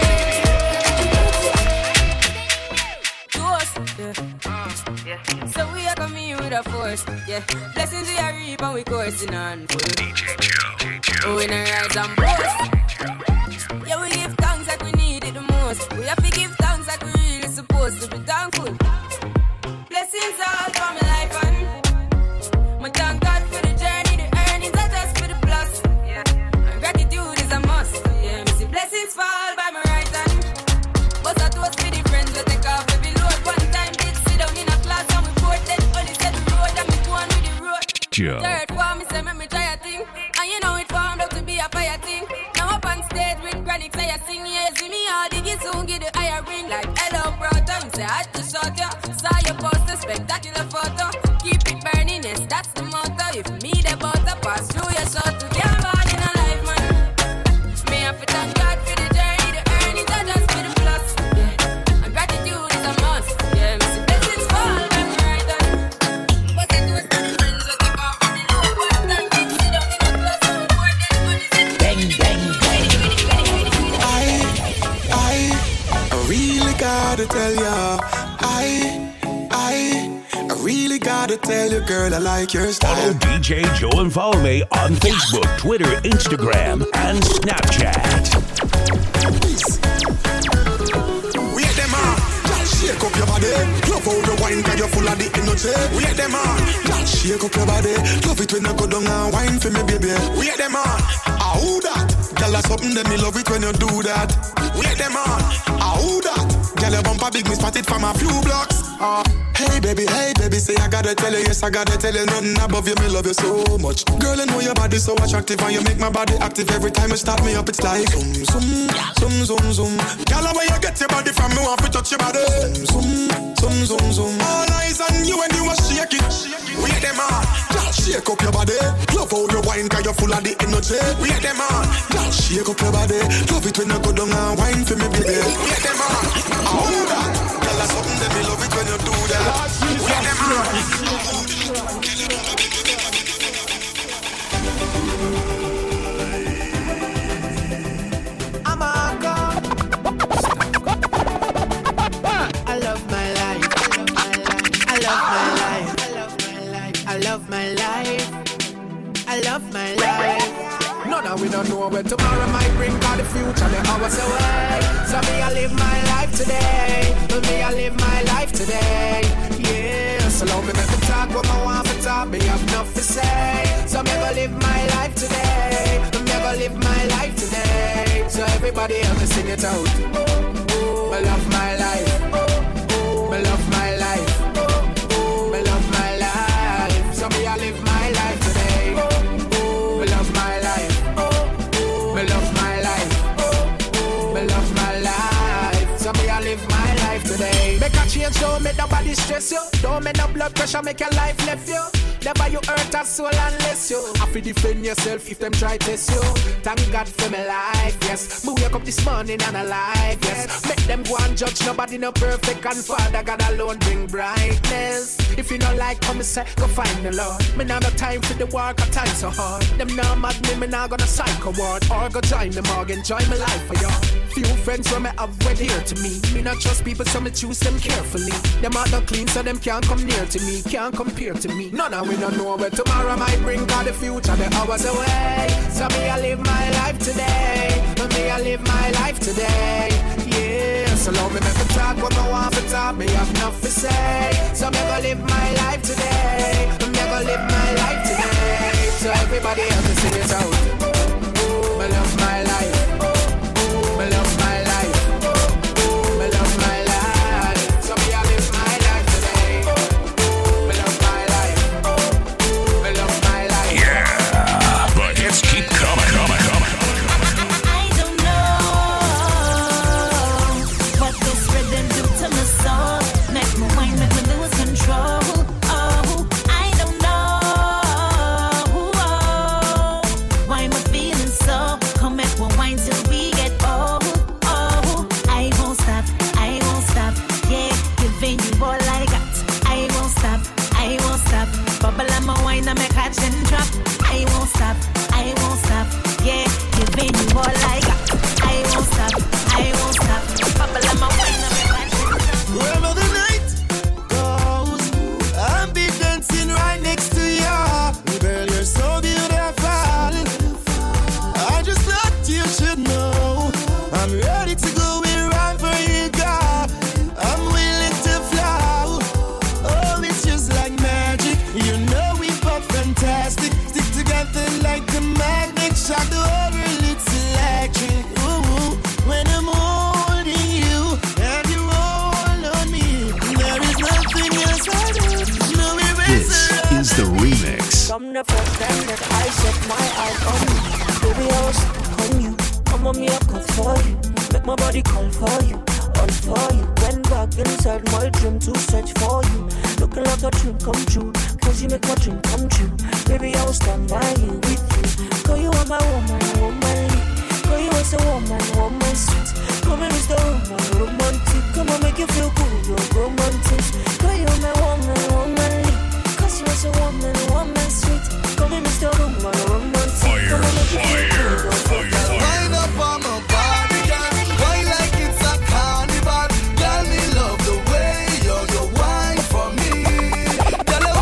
To us, yeah. So we are coming with a force, yeah. Blessings we are reap and we coursing on full. D J Joe, oh, we not rise and boast. Yeah, we give thanks like we need it the most. We have to give thanks like we really supposed to be thankful. Blessings all for my life and my thank God for the journey, the earnings are just for the plus. Yeah, and gratitude is a must. Yeah, me see blessings fall by my right hand. But I toast for the friends we take off every load. One time did sit down in a class and we poured then only said the road and me go on with the road. Joe. Third form, me say make me try a thing. And you know it formed up to be a fire thing. Now up on stage with Granny say I sing. Yeah, see me all diggy soon get the higher ring. Like hello brother, me say I had to shot ya. Saw your poster, spectacular photo. Keep it burning, yes that's the motto. If me the butter pass through your shot to get born in a life man. Me have to thank God for the journey, the earnings are just for the plus. Yeah, and gratitude is a must. Yeah, me see blessings fall by me right hand. But it was the friends that take off from the load. One time did sit down in a class and we poured then money said bang bang bang. I, I, I really gotta tell ya, I, I, I really really gotta tell you, girl, I like your style. Follow D J Joe Infalme on Facebook, Twitter, Instagram, and Snapchat. We hit them on. Shake up your body. Love how you wine, cause you're full of the energy. We hit them on. Shake up your body. Love it when you go down and wine for me, baby. We hit them on. Ah, who that? Girl, that's something that me love it when you do that. We hit them on. Ah, who that? Girl, your bumper big, me spot it from a few blocks. Uh, hey baby, hey baby, say I gotta tell you, yes I gotta tell you, nothing above you, me love you so much. Girl, I know your body so attractive and you make my body active every time you start me up. It's like zoom, zoom, zoom, zoom, zoom. Girl, where you get your body from, me want to touch your body. Zoom, zoom, zoom, zoom. All eyes on you when you a shake it. We hit them on. Girl, shake up your body. Love how you wine, cause you're full of the energy. We hit them on. Girl, shake up your body. Love it when you go down and wine for me, baby. We hit them on. Oh, that. Girl, that's something that me love it when you do that. We hit them on. I'm a god. I love my life. I love my life. I love my life. I love my life. None of we don't know where tomorrow might bring, cause the future the hours away. So me I live my life today. So me I live my life today. Yeah, so long me make me talk what I want to talk. Me have enough to say. So me go live my life today. So me go live my life today. So everybody help me sing it out. I love my life. I love my life. I love my life. So me I live my life today. I love my life. I love my life. I love my life. So me I live my life today. Make a change, don't make nobody stress you. Don't make no blood pressure, make your life left you. Never you hurt a soul unless you have to defend yourself if them try to test you. Thank God for my life, yes. Me wake up this morning and alive, yes. Make them go and judge, nobody no perfect. And Father God alone bring brightness. If you don't like come say, go find the Lord. Me now no time for the work, a time so hard. Them now mad me, me now gonna psycho ward. Or go join them or enjoy my life for y'all. Few friends from me have went here to me. Me not trust people so me choose them carefully. Them are not clean so them can't come near to me. Can't compare to me. None of we don't know where tomorrow might bring, cause the future the hours away. So me I live my life today. So me I live my life today. Yeah, so long me make me talk what I want to talk. Me have enough to say. So me go live my life today. So me go live my life today. So everybody else to sing it out. I love my life. I love my life. I love my life. So me I live my life today. I love my life. I love my life. Yeah, the hits keep coming, coming, coming. I don't know what this rhythm do to my soul. Make me wine, make me lose control. Oh, I don't know why am I feeling so. Come make me wine till we get old. Oh, I won't stop, I won't stop. Yeah, giving you all I got. I won't stop, I won't stop. Bubble on my wine and make catch and drop. I won't stop, I won't stop. Yeah, giving you all I got. I won't stop, I won't stop. Bubble on my wine and make catch and drop. Wherever the night goes, I'll be dancing right next to you. Girl, you're so beautiful. I just thought you should know. I'm ready to go and run for you, girl. I'm willing to fly. Oh, it's just like magic. You know we both fantastic. Stick together like a magnet. Shock the whole world, it's electric. Ooh, when I'm holding you and you all on me, there is nothing else I do. No This is the remix. From the first time that I set my eyes on you, baby, I was on you. Come on me, I call for you. Make my body call for you, all for you. Went back inside my dream to search for you. Looking like a dream come true, cause you make my dream come true. Baby, I will stand by you, with you. Cause you are my woman, woman. Cause you are so woman, woman sweet. Come and Mister Woman, romantic. Come on, make you feel good, you're romantic. Cause you are my woman, woman. Cause you are so woman, woman sweet. Come and Mister Woman, romantic. Come on, make you feel good, you're romantic. Wind up on my body, girl. Wine like it's a carnival. Girl, me love the way you're your wine for me. Girl, I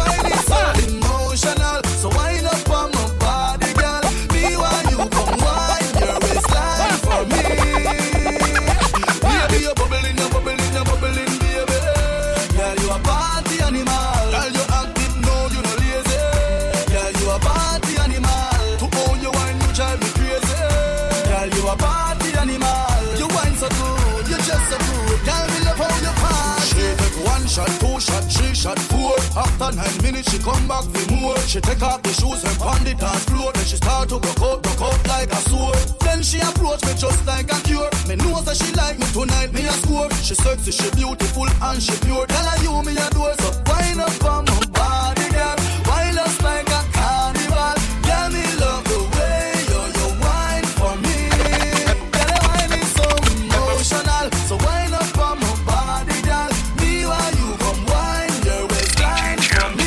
shot, three shot, four. After nine minutes, she come back for more. She take off the shoes and pound the dance floor. Then she start to broke out, broke out like a sword. Then she approach me just like a cure. Me know that she like me tonight, me a score. She sexy, she beautiful and she pure. Tell her you me a door, so wind up on my body, girl. Wind us like a carnival. Girl, me love the way you you wine for me. Girl, the wine is so emotional, so wind up on my body, girl. Me while you come wine your waistline for me.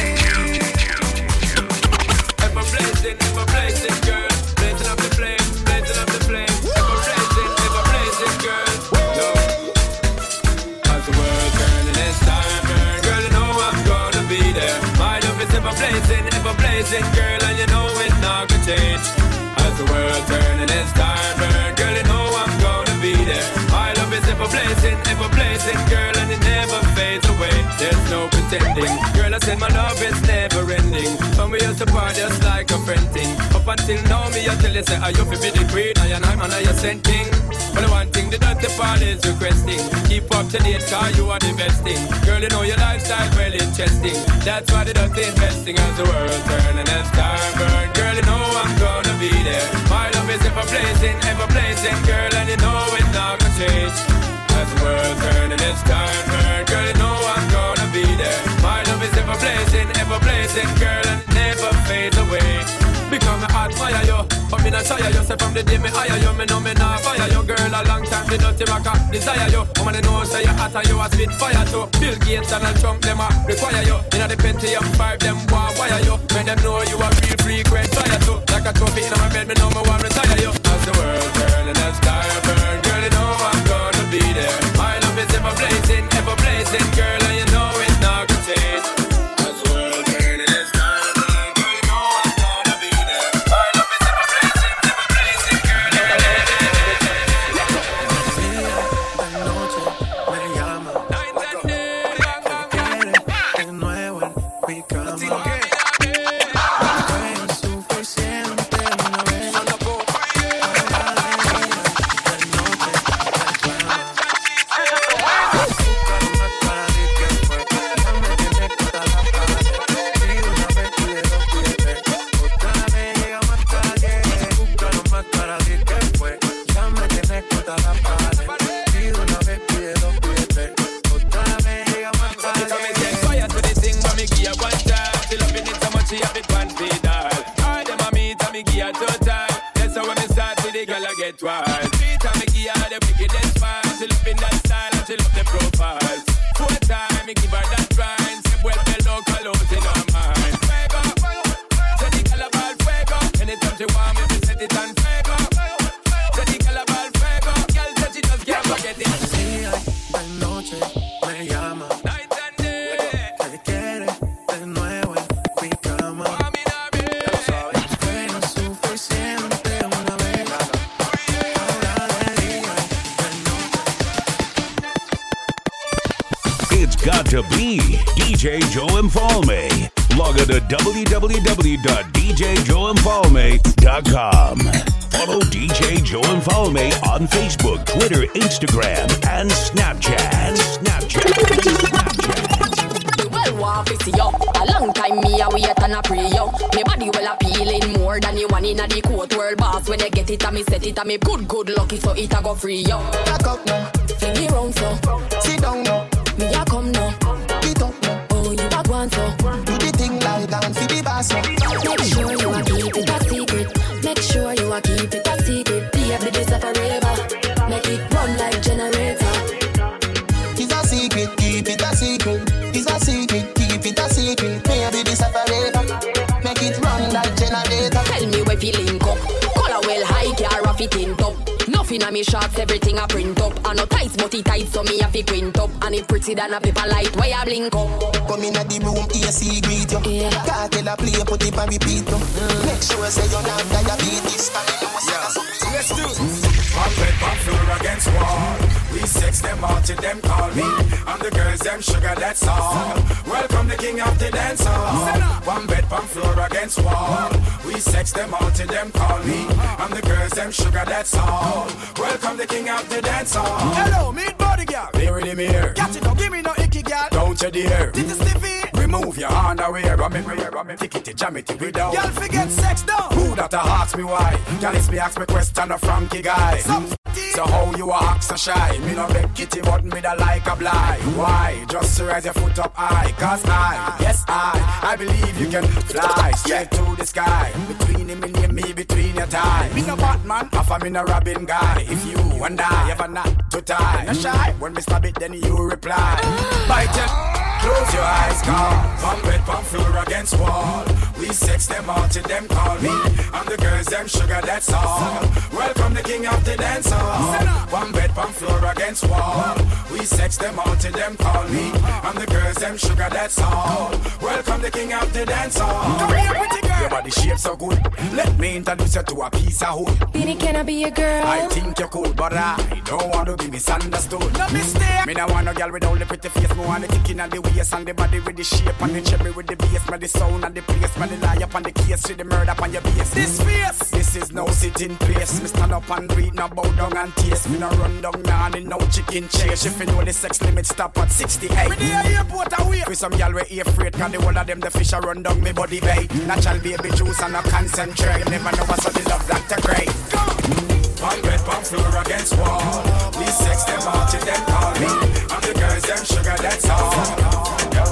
Ever blazing, ever blazing, girl. Blazing up the flame, blazing up the flame. Ever blazing, ever blazing, girl. Yo. As the world turning its time, burn, girl, you know I'm gonna be there. My love is ever blazing, ever blazing, girl, and you know it's not gonna change. As the world turning its time, burn, girl, you know I'm gonna be there. My love is ever blazing, ever blazing, girl, and it never fades away. There's no pretending, girl, I said my love is never ending. When we used to part just like a friend thing. Up until now, me I tell you say I you fi be the queen, I and I'm an I sent king. But the one thing the dirty part is requesting. Keep up to date, cause you are the best thing. Girl, you know your lifestyle well interesting. That's why the dirty investing as the world turn and as time burn. Girl, you know I'm gonna be there. My love is ever blazing, ever blazing, girl, and you know it's not gonna change. As the world turn and as time burn, girl, you know I'm gonna be there. My love is ever blazing, ever blazing, girl, and it never fades away. Because me admire you, but me not shy you. Say from the day me hire you, me know me not fire you. Girl, a long time the dirty rocker desire you. Woman, know say you hot and you a spit fire too. Bill Gates and Donald Trump, them a require you. Inna the Pentium five, them want wire you. When them know you a real frequent fire too. Like a trophy inna my bed, me know me want retire you. As the world turn and as time burn, girl, you know I'm gonna be there. My love is ever blazing, ever blazing, girl, and you know it's not gonna change. As the world turn and as time burn, girl, you know I'm gonna be there. My love is ever blazing, ever blazing, girl, and you know get wild. Three time me give her the wickedest smile. She love in that style and she love the profiles. Four time me give her that grind. Say well the local out in her mind. Fuego, say the calabar fuego. Anytime she want me to set it on fuego. Say the calabar fuego. Girl said she just can't forget it. Día y noche me llama. Night and day. Que quiere de nuevo en mi cama. Ya lo sabes. Fue lo suficiente una vez. It's got to be D J Joe Infalme. Log on to w w w dot d j joe infalme dot com. Follow D J Joe Infalme on Facebook, Twitter, Instagram, and Snapchat. Snapchat. The well want to see you. A long time me a wait and a pray you. Me body well appealing more than you want inna the court world boss. When you get it, a me set it, a me good good lucky so it a go free you. Back up now, fling me round so. Sit down now, me a come now. Get up now, oh you a want so. Do the thing like down for the boss. Make sure you a keep it a secret. Make sure you a keep it a secret. Baby this a forever. Make it run like generator. It's a secret, keep it a secret. It's a secret, keep it a secret. Baby this a forever. Make it run like generator. Tell me where feeling up. Color well high, car off it in top. Nothing on me shots, everything I print up. I no tight, but it tight, so me have to print up. And it pretty than a paper light, where I blink up. Come in at the room, A C greet you. Yeah. Can't tell a play, put it on repeat you. Mm. Make sure say you're not diabetes. Yeah, let's do this. One bed, one floor against wall. We sex them out till them call me. And the girls them sugar, that's all. Welcome the king of the dance hall. One bed, one floor against wall. We sex them out till them call me. And the girls them sugar, that's all. Welcome the king of the dance hall. Hello, meet body girl. Here in the mirror. Catch it, don't give me no icky girl. Don't you there. Remove your underwear, I'm in rear, I'm in tickety, jammity, without. Y'all forget sex though. Who that a ask me why? Y'all is me ask me question a Frankie guy. Some so how you a act so shy? Me no beg kitty, but me da like a blind. Why? Just to raise your foot up high. Cause I, yes I, I believe you can fly straight to the sky. Between him and me, between your tie. Me no Batman, half a me no Robin guy. If you and I ever not to tie, no shy. When me stab it, then you reply. Bite your. Close your eyes, come. Pump bed, pump floor against wall. We sex them all till them call me. And the girls, them sugar, that's all. Welcome the king of the dance hall. Pump bed, pump floor against wall. We sex them all till them call me. And the girls, them sugar, that's all. Welcome the king of the dance hall. Come here, pretty girl. Your body shape so good. Let me introduce you to a piece of wood. Beanie, can I be your girl? I think you're cool, but I don't want to be misunderstood. No mistake. Me no want no girl with all the pretty face. Me want the kicking and the waist and the body with the shape and the cherry with the bass. Me the sound and the place. Me the lie up on the case. See the murder on your base. This face. This is no sitting place. Me stand up and breathe, no bow down and taste. Me no run down now and no chicken chase. If you know the sex limit stop at sixty-eight. Me the airport away. With some y'all we afraid. Cause the whole of them the fish a run down me body bay. Natural baby juice and no concentrate. Never know what's the love like to great. Pump bed, pump floor against wall. We sex them all till them call me. And the girls them sugar, that's all.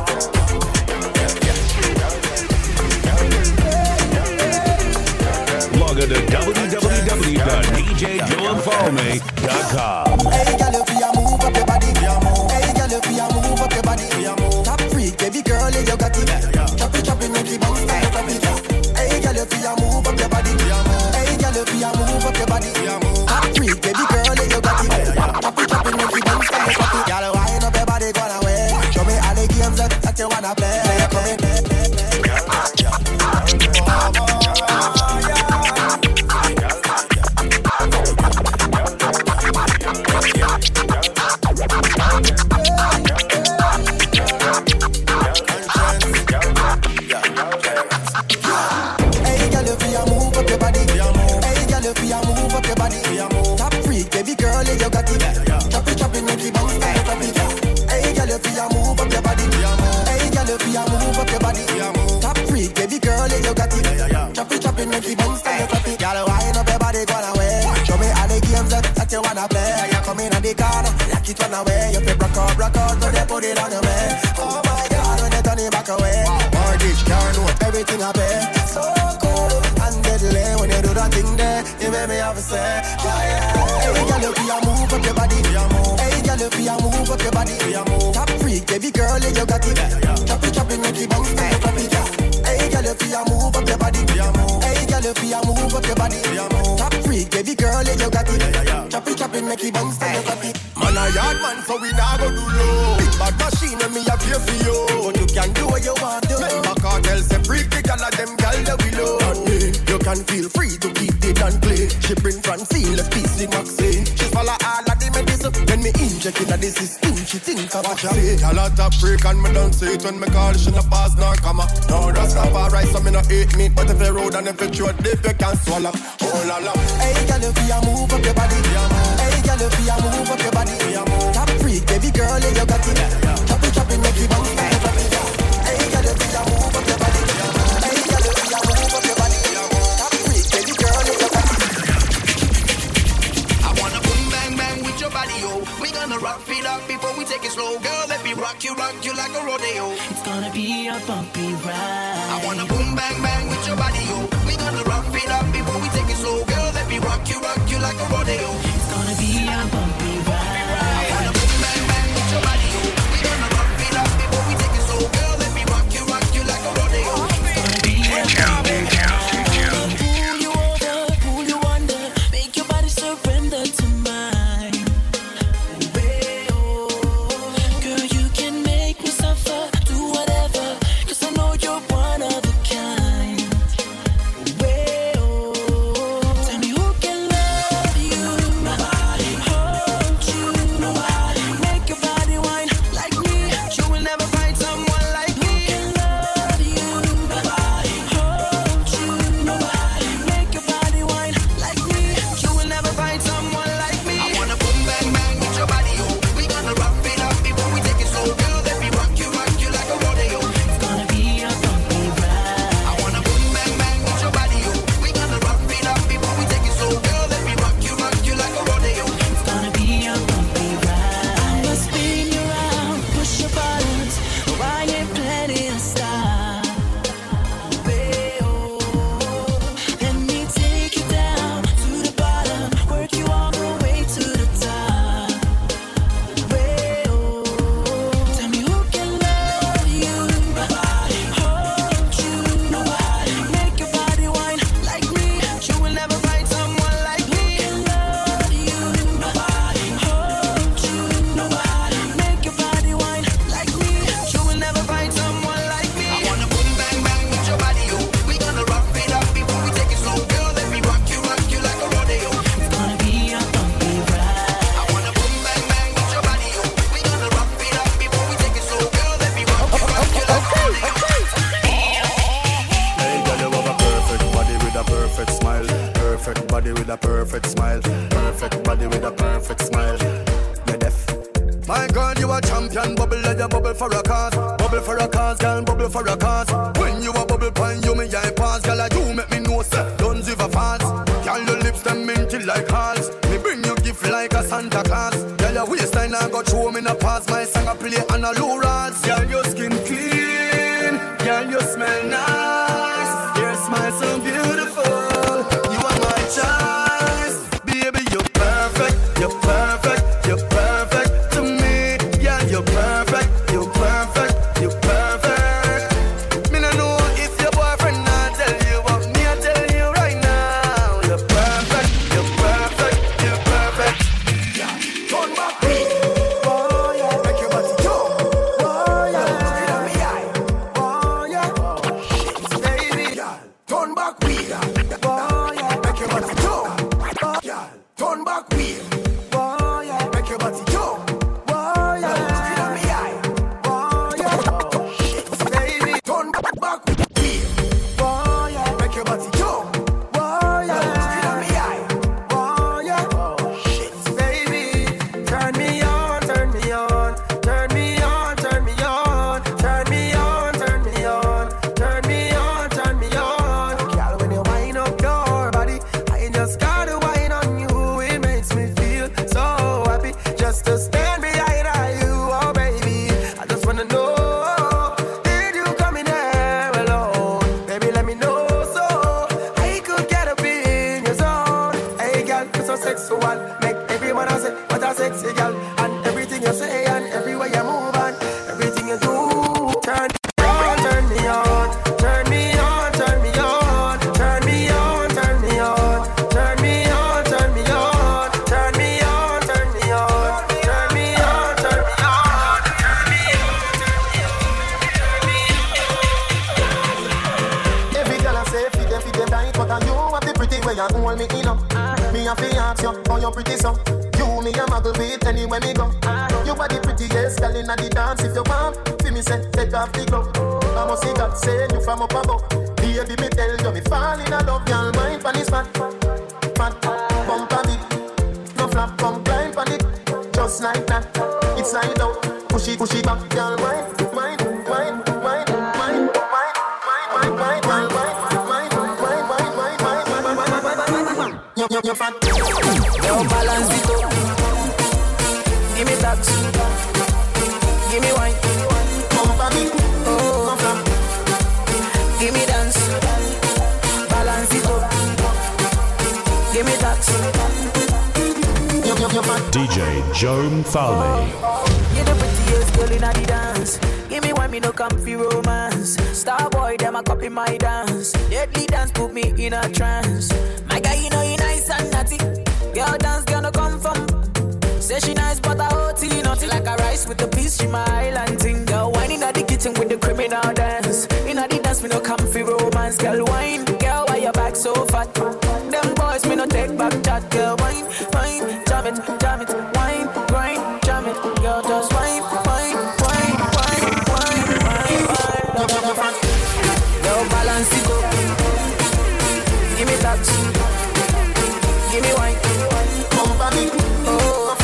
Log on to w w w dot d j joe and falme dot com. Hey, girl, if you move up your body, hey, girl, if you move up your body, top freak, baby girl, you got it. Chop it, chop it, make it bounce, chop it. Hey, girl, if you move up your body, hey, girl, if you move up your body, top freak, baby girl, you got it. Chop it, chop it, make it bounce, chop it. Girl, wind up your body, go away. Show me all the games that, that you wanna play. Come in. You wanna play, you come in on the corner, lock it one away. You feel rock out, rock out, so they put it on the way. Oh my God, when you turn it back away, mortgage, car note, everything I pay. So cool and deadly when you do that thing there. You make me have a say, yeah, yeah. Hey, girl, if you move up your body, hey, girl, if you move up your body, top freak, baby girl, you got it. Chop it, chop it, make it bounce, make it pop it. Hey, girl, if you move up your body, hey, girl, if you move up your body, top freak, baby girl, you got it. Chop it, chop it, make it bounce, make it pop it. Man a yard man, so we nah go do low. Big bad machine and me a pay for you. But you can do what you want to. Member cartel say freak the gal of them gal that we love. You can feel free to keep it and play. She bring Francine, the piece in Maxine. She swallow all of the medicine. When me inject in the system, she think of what she say. A lot of freak and me don't say it when me call. She no pass nor comma. No, that's not alright, so me no hate me. But if you road and if you throw dip, you can swallow. Oh la la. Hey, girl, if you move up your body. Hey, girl, if you move up your body. Top freak, baby girl, you got it. Chop it, chop it, make it bounce, make it pop it. Hey, girl, if you move up your body. Hey, girl, if you move up your body. Top freak, baby girl, you got it. I wanna boom bang bang with your body, yo. We gonna rock it up before we take it slow, girl. Let me rock you, rock you like a rodeo. It's gonna be a bumpy ride. I wanna boom bang bang with your body, yo. We gonna rock it up before we take it slow, girl. Let me rock you, rock you like a rodeo. It's gonna be a bumpy ride. I wanna boom bang bang with your body, yo. We gonna rock it up before we take it slow, girl. Let me rock you, rock you like a rodeo. It's gonna be a bumpy ride. Pull you over, pull you under, make your body surrender to mine. Girl, you can make me suffer, do whatever, 'cause I know you're one of a kind. Tell me who can love you. perfect smile. Perfect body with a perfect smile. You're deaf. My girl, you a champion. Bubble like a bubble for a cause. Bubble for a cause, girl, bubble for a cause. When you a bubble pine, you me eye pass. Girl, like you make me know, sir. Don't give a fast. Girl, your lips them minty like hearts. Me bring you gift like a Santa Claus. Girl, your waistline I got through me in a pass. My song I play on a low rods. Girl, your skin clean. Girl, you smell nice. Your smile so beautiful. You are my choice. Baby, you're perfect. You're perfect. You're perfect. You're perfect, you're perfect, you're perfect. Me no know if your boyfriend not tell you, but me I tell you right now. You're perfect, you're perfect, you're perfect. Yeah, turn back, oh yeah, make your body go, oh yeah, look at me eye, oh yeah, shit, baby, yeah, turn back, we, oh yeah, make your body go, oh yeah, turn back, we, oh yeah, make your body go. D J Joe Falme. You're the prettiest girl in the dance. Give me one, me no comfy romance. Star boy, them a copy my dance. Deadly dance put me in a trance. My guy, you know you nice and naughty. Girl dance gonna come from. Say she nice, but I O T naughty like a rice with a piece. She my island thing. Girl whining at the kitchen with the criminal dance. In the dance, me no comfy romance. Girl wine, girl why your back so fat? Them boys me no take back chat. Girl wine, wine, jam it, jam it, wine, grind, jam it. Girl just wine, wine, wine, wine, wine, wine, wine. Girl balance it up. Give me that. Give me wine. Come for me. Oh.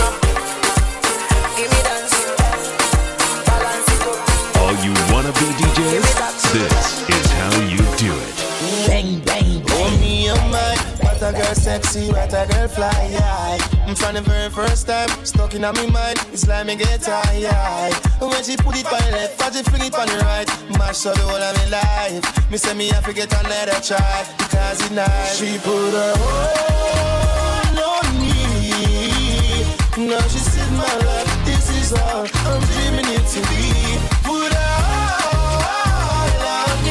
Give me dance. Balance it up. All you wannabe D Js, this is how you do it. Bang, bang, bang. Me and my, what a girl sexy, what a girl fly, yeah. From the very first time, stuck in my mind, it's like me get tired. When she put it on the left, I just fling it on the right. Mash up the whole of my life. Me say me have to get another try, because it's nice. She put her hold on me. Now she said my life, this is all I'm dreaming it to be. Put her all on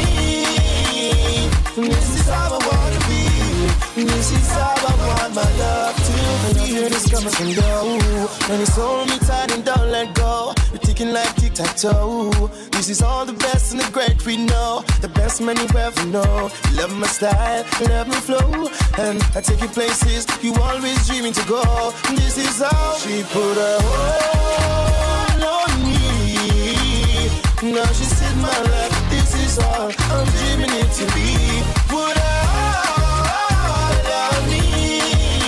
me. This is how I wanna be. This is how I want my love to be. When you hear this coming from go, when it's hold me tight and don't let go. You're ticking like tic-tac-toe. This is all the best and the great we know. The best man you ever know. Love my style, love my flow. And I take you places you always dreaming to go. This is how she put her hold on me. Now she said my life, this is all I'm dreaming it to be. Put her all on me.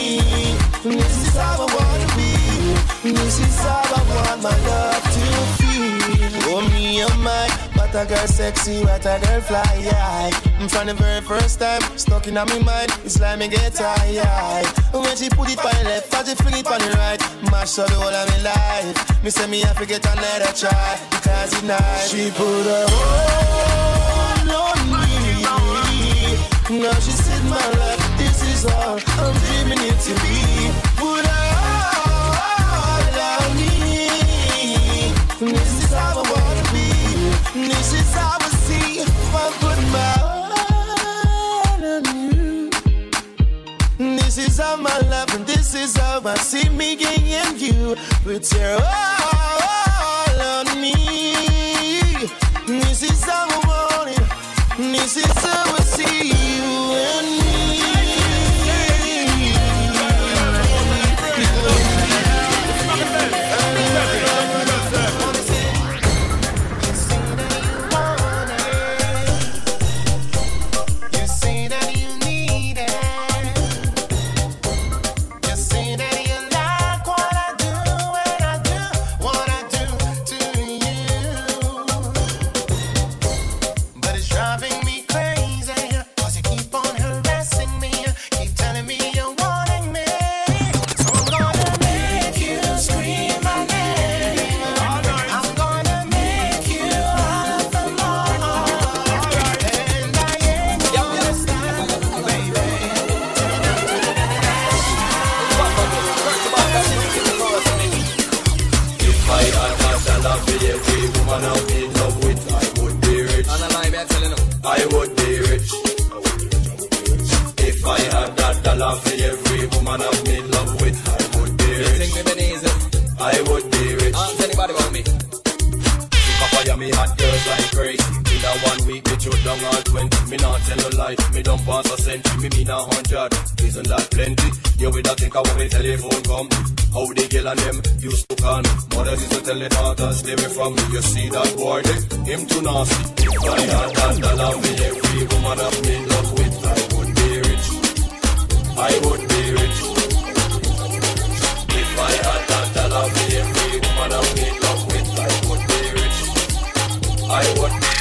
my love to feel. Oh, me and my, what a girl sexy, what a girl fly, yeah. From the very first time, stuck in my mind, it's like me get high. When she put it on the left, I just fling it on the right. Mash up the whole of my life. Me say me have to get another try, because it's nice. She put her hold on me. Now she said my life, this is all I'm dreaming it to be. Put her all on me. This is how I wanna be. This is how I see. I put my all on you. This is how my love, and this is how I see me getting you. Put your all on me. This is how I want it. This is how I see you and me. You say that you need it. You say that you like what I do when I do what I do to you. But it's driving me crazy, 'cause you keep on harassing me, keep telling me you're wanting me. So I'm gonna make you scream my name. I'm gonna make you out of the law. And I ain't gonna stop, baby. If I had not a love for every woman I'm in love with, I would be rich. I would be rich. If I had that dollar for every woman I'm in love with, I would be rich. I would be rich. Ask anybody about me. Papa, me hot girls like crazy. In a one week, me shoot down all twenty. Me not tell no lie, me don't pass a century. Me mean a hundred, isn't that plenty? You with a think I want me telephone come. How the girl and them used to con. Mothers used to tell the daughters, stay away from me. You see that boy there, him too nasty. If I had that dollar for every woman I'm in love with, I would be rich. I would be rich. If I had that dollar for every woman I'm in love with, I would be rich. I would be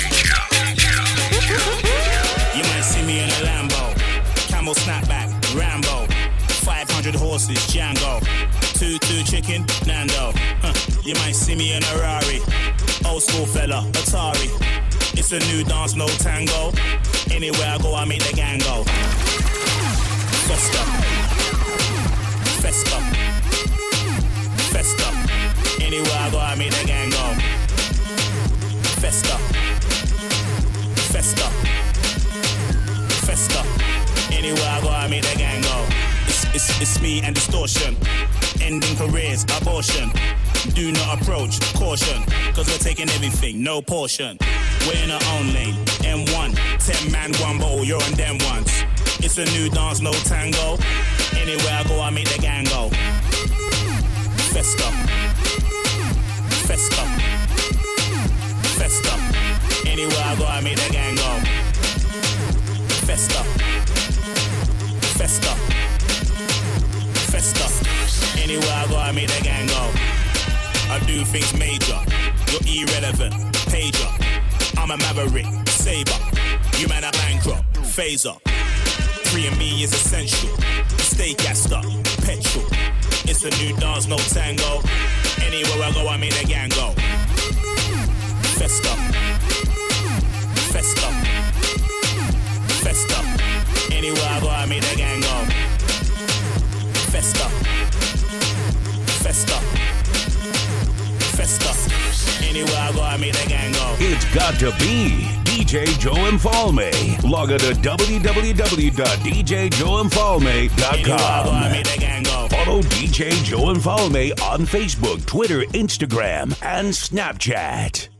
You might see me in a Lambo, camel snapback, Rambo, five hundred horses, Django, two two chicken, Nando. Huh. You might see me in a Rari, old school fella, Atari. It's a new dance, no tango. Anywhere I go, I make the gang go. Festa, festa, festa. Anywhere I go, I make the gang go. Festa, festa, festa. Anywhere I go, I make the gang go. It's, it's, it's me and distortion. Ending careers, abortion. Do not approach, caution. Cause we're taking everything, no portion. We're in our own lane, M one. Ten man, one bowl, you're on them ones. It's a new dance, no tango. Anywhere I go, I make the gang go. Festa, festa, festa. Anywhere I go, I make the gang go. Festa, festa, festa. Anywhere I go, I make the gang go. I do things major. You're irrelevant, pager. I'm a maverick, saber. You man are bankrupt, phaser. Free and me is essential. Stay gassed up, petrol. It's a new dance, no tango. Anywhere I go, I make the gang go. Festa, festa, festa. Anywhere I go, I make the gang go. Festa, festa, festa. Anywhere I go, I make the gang go. It's got to be D J Joe Infalme. Log on to w w w dot d j joe infalme dot com. Follow D J Joe Infalme on Facebook, Twitter, Instagram, and Snapchat.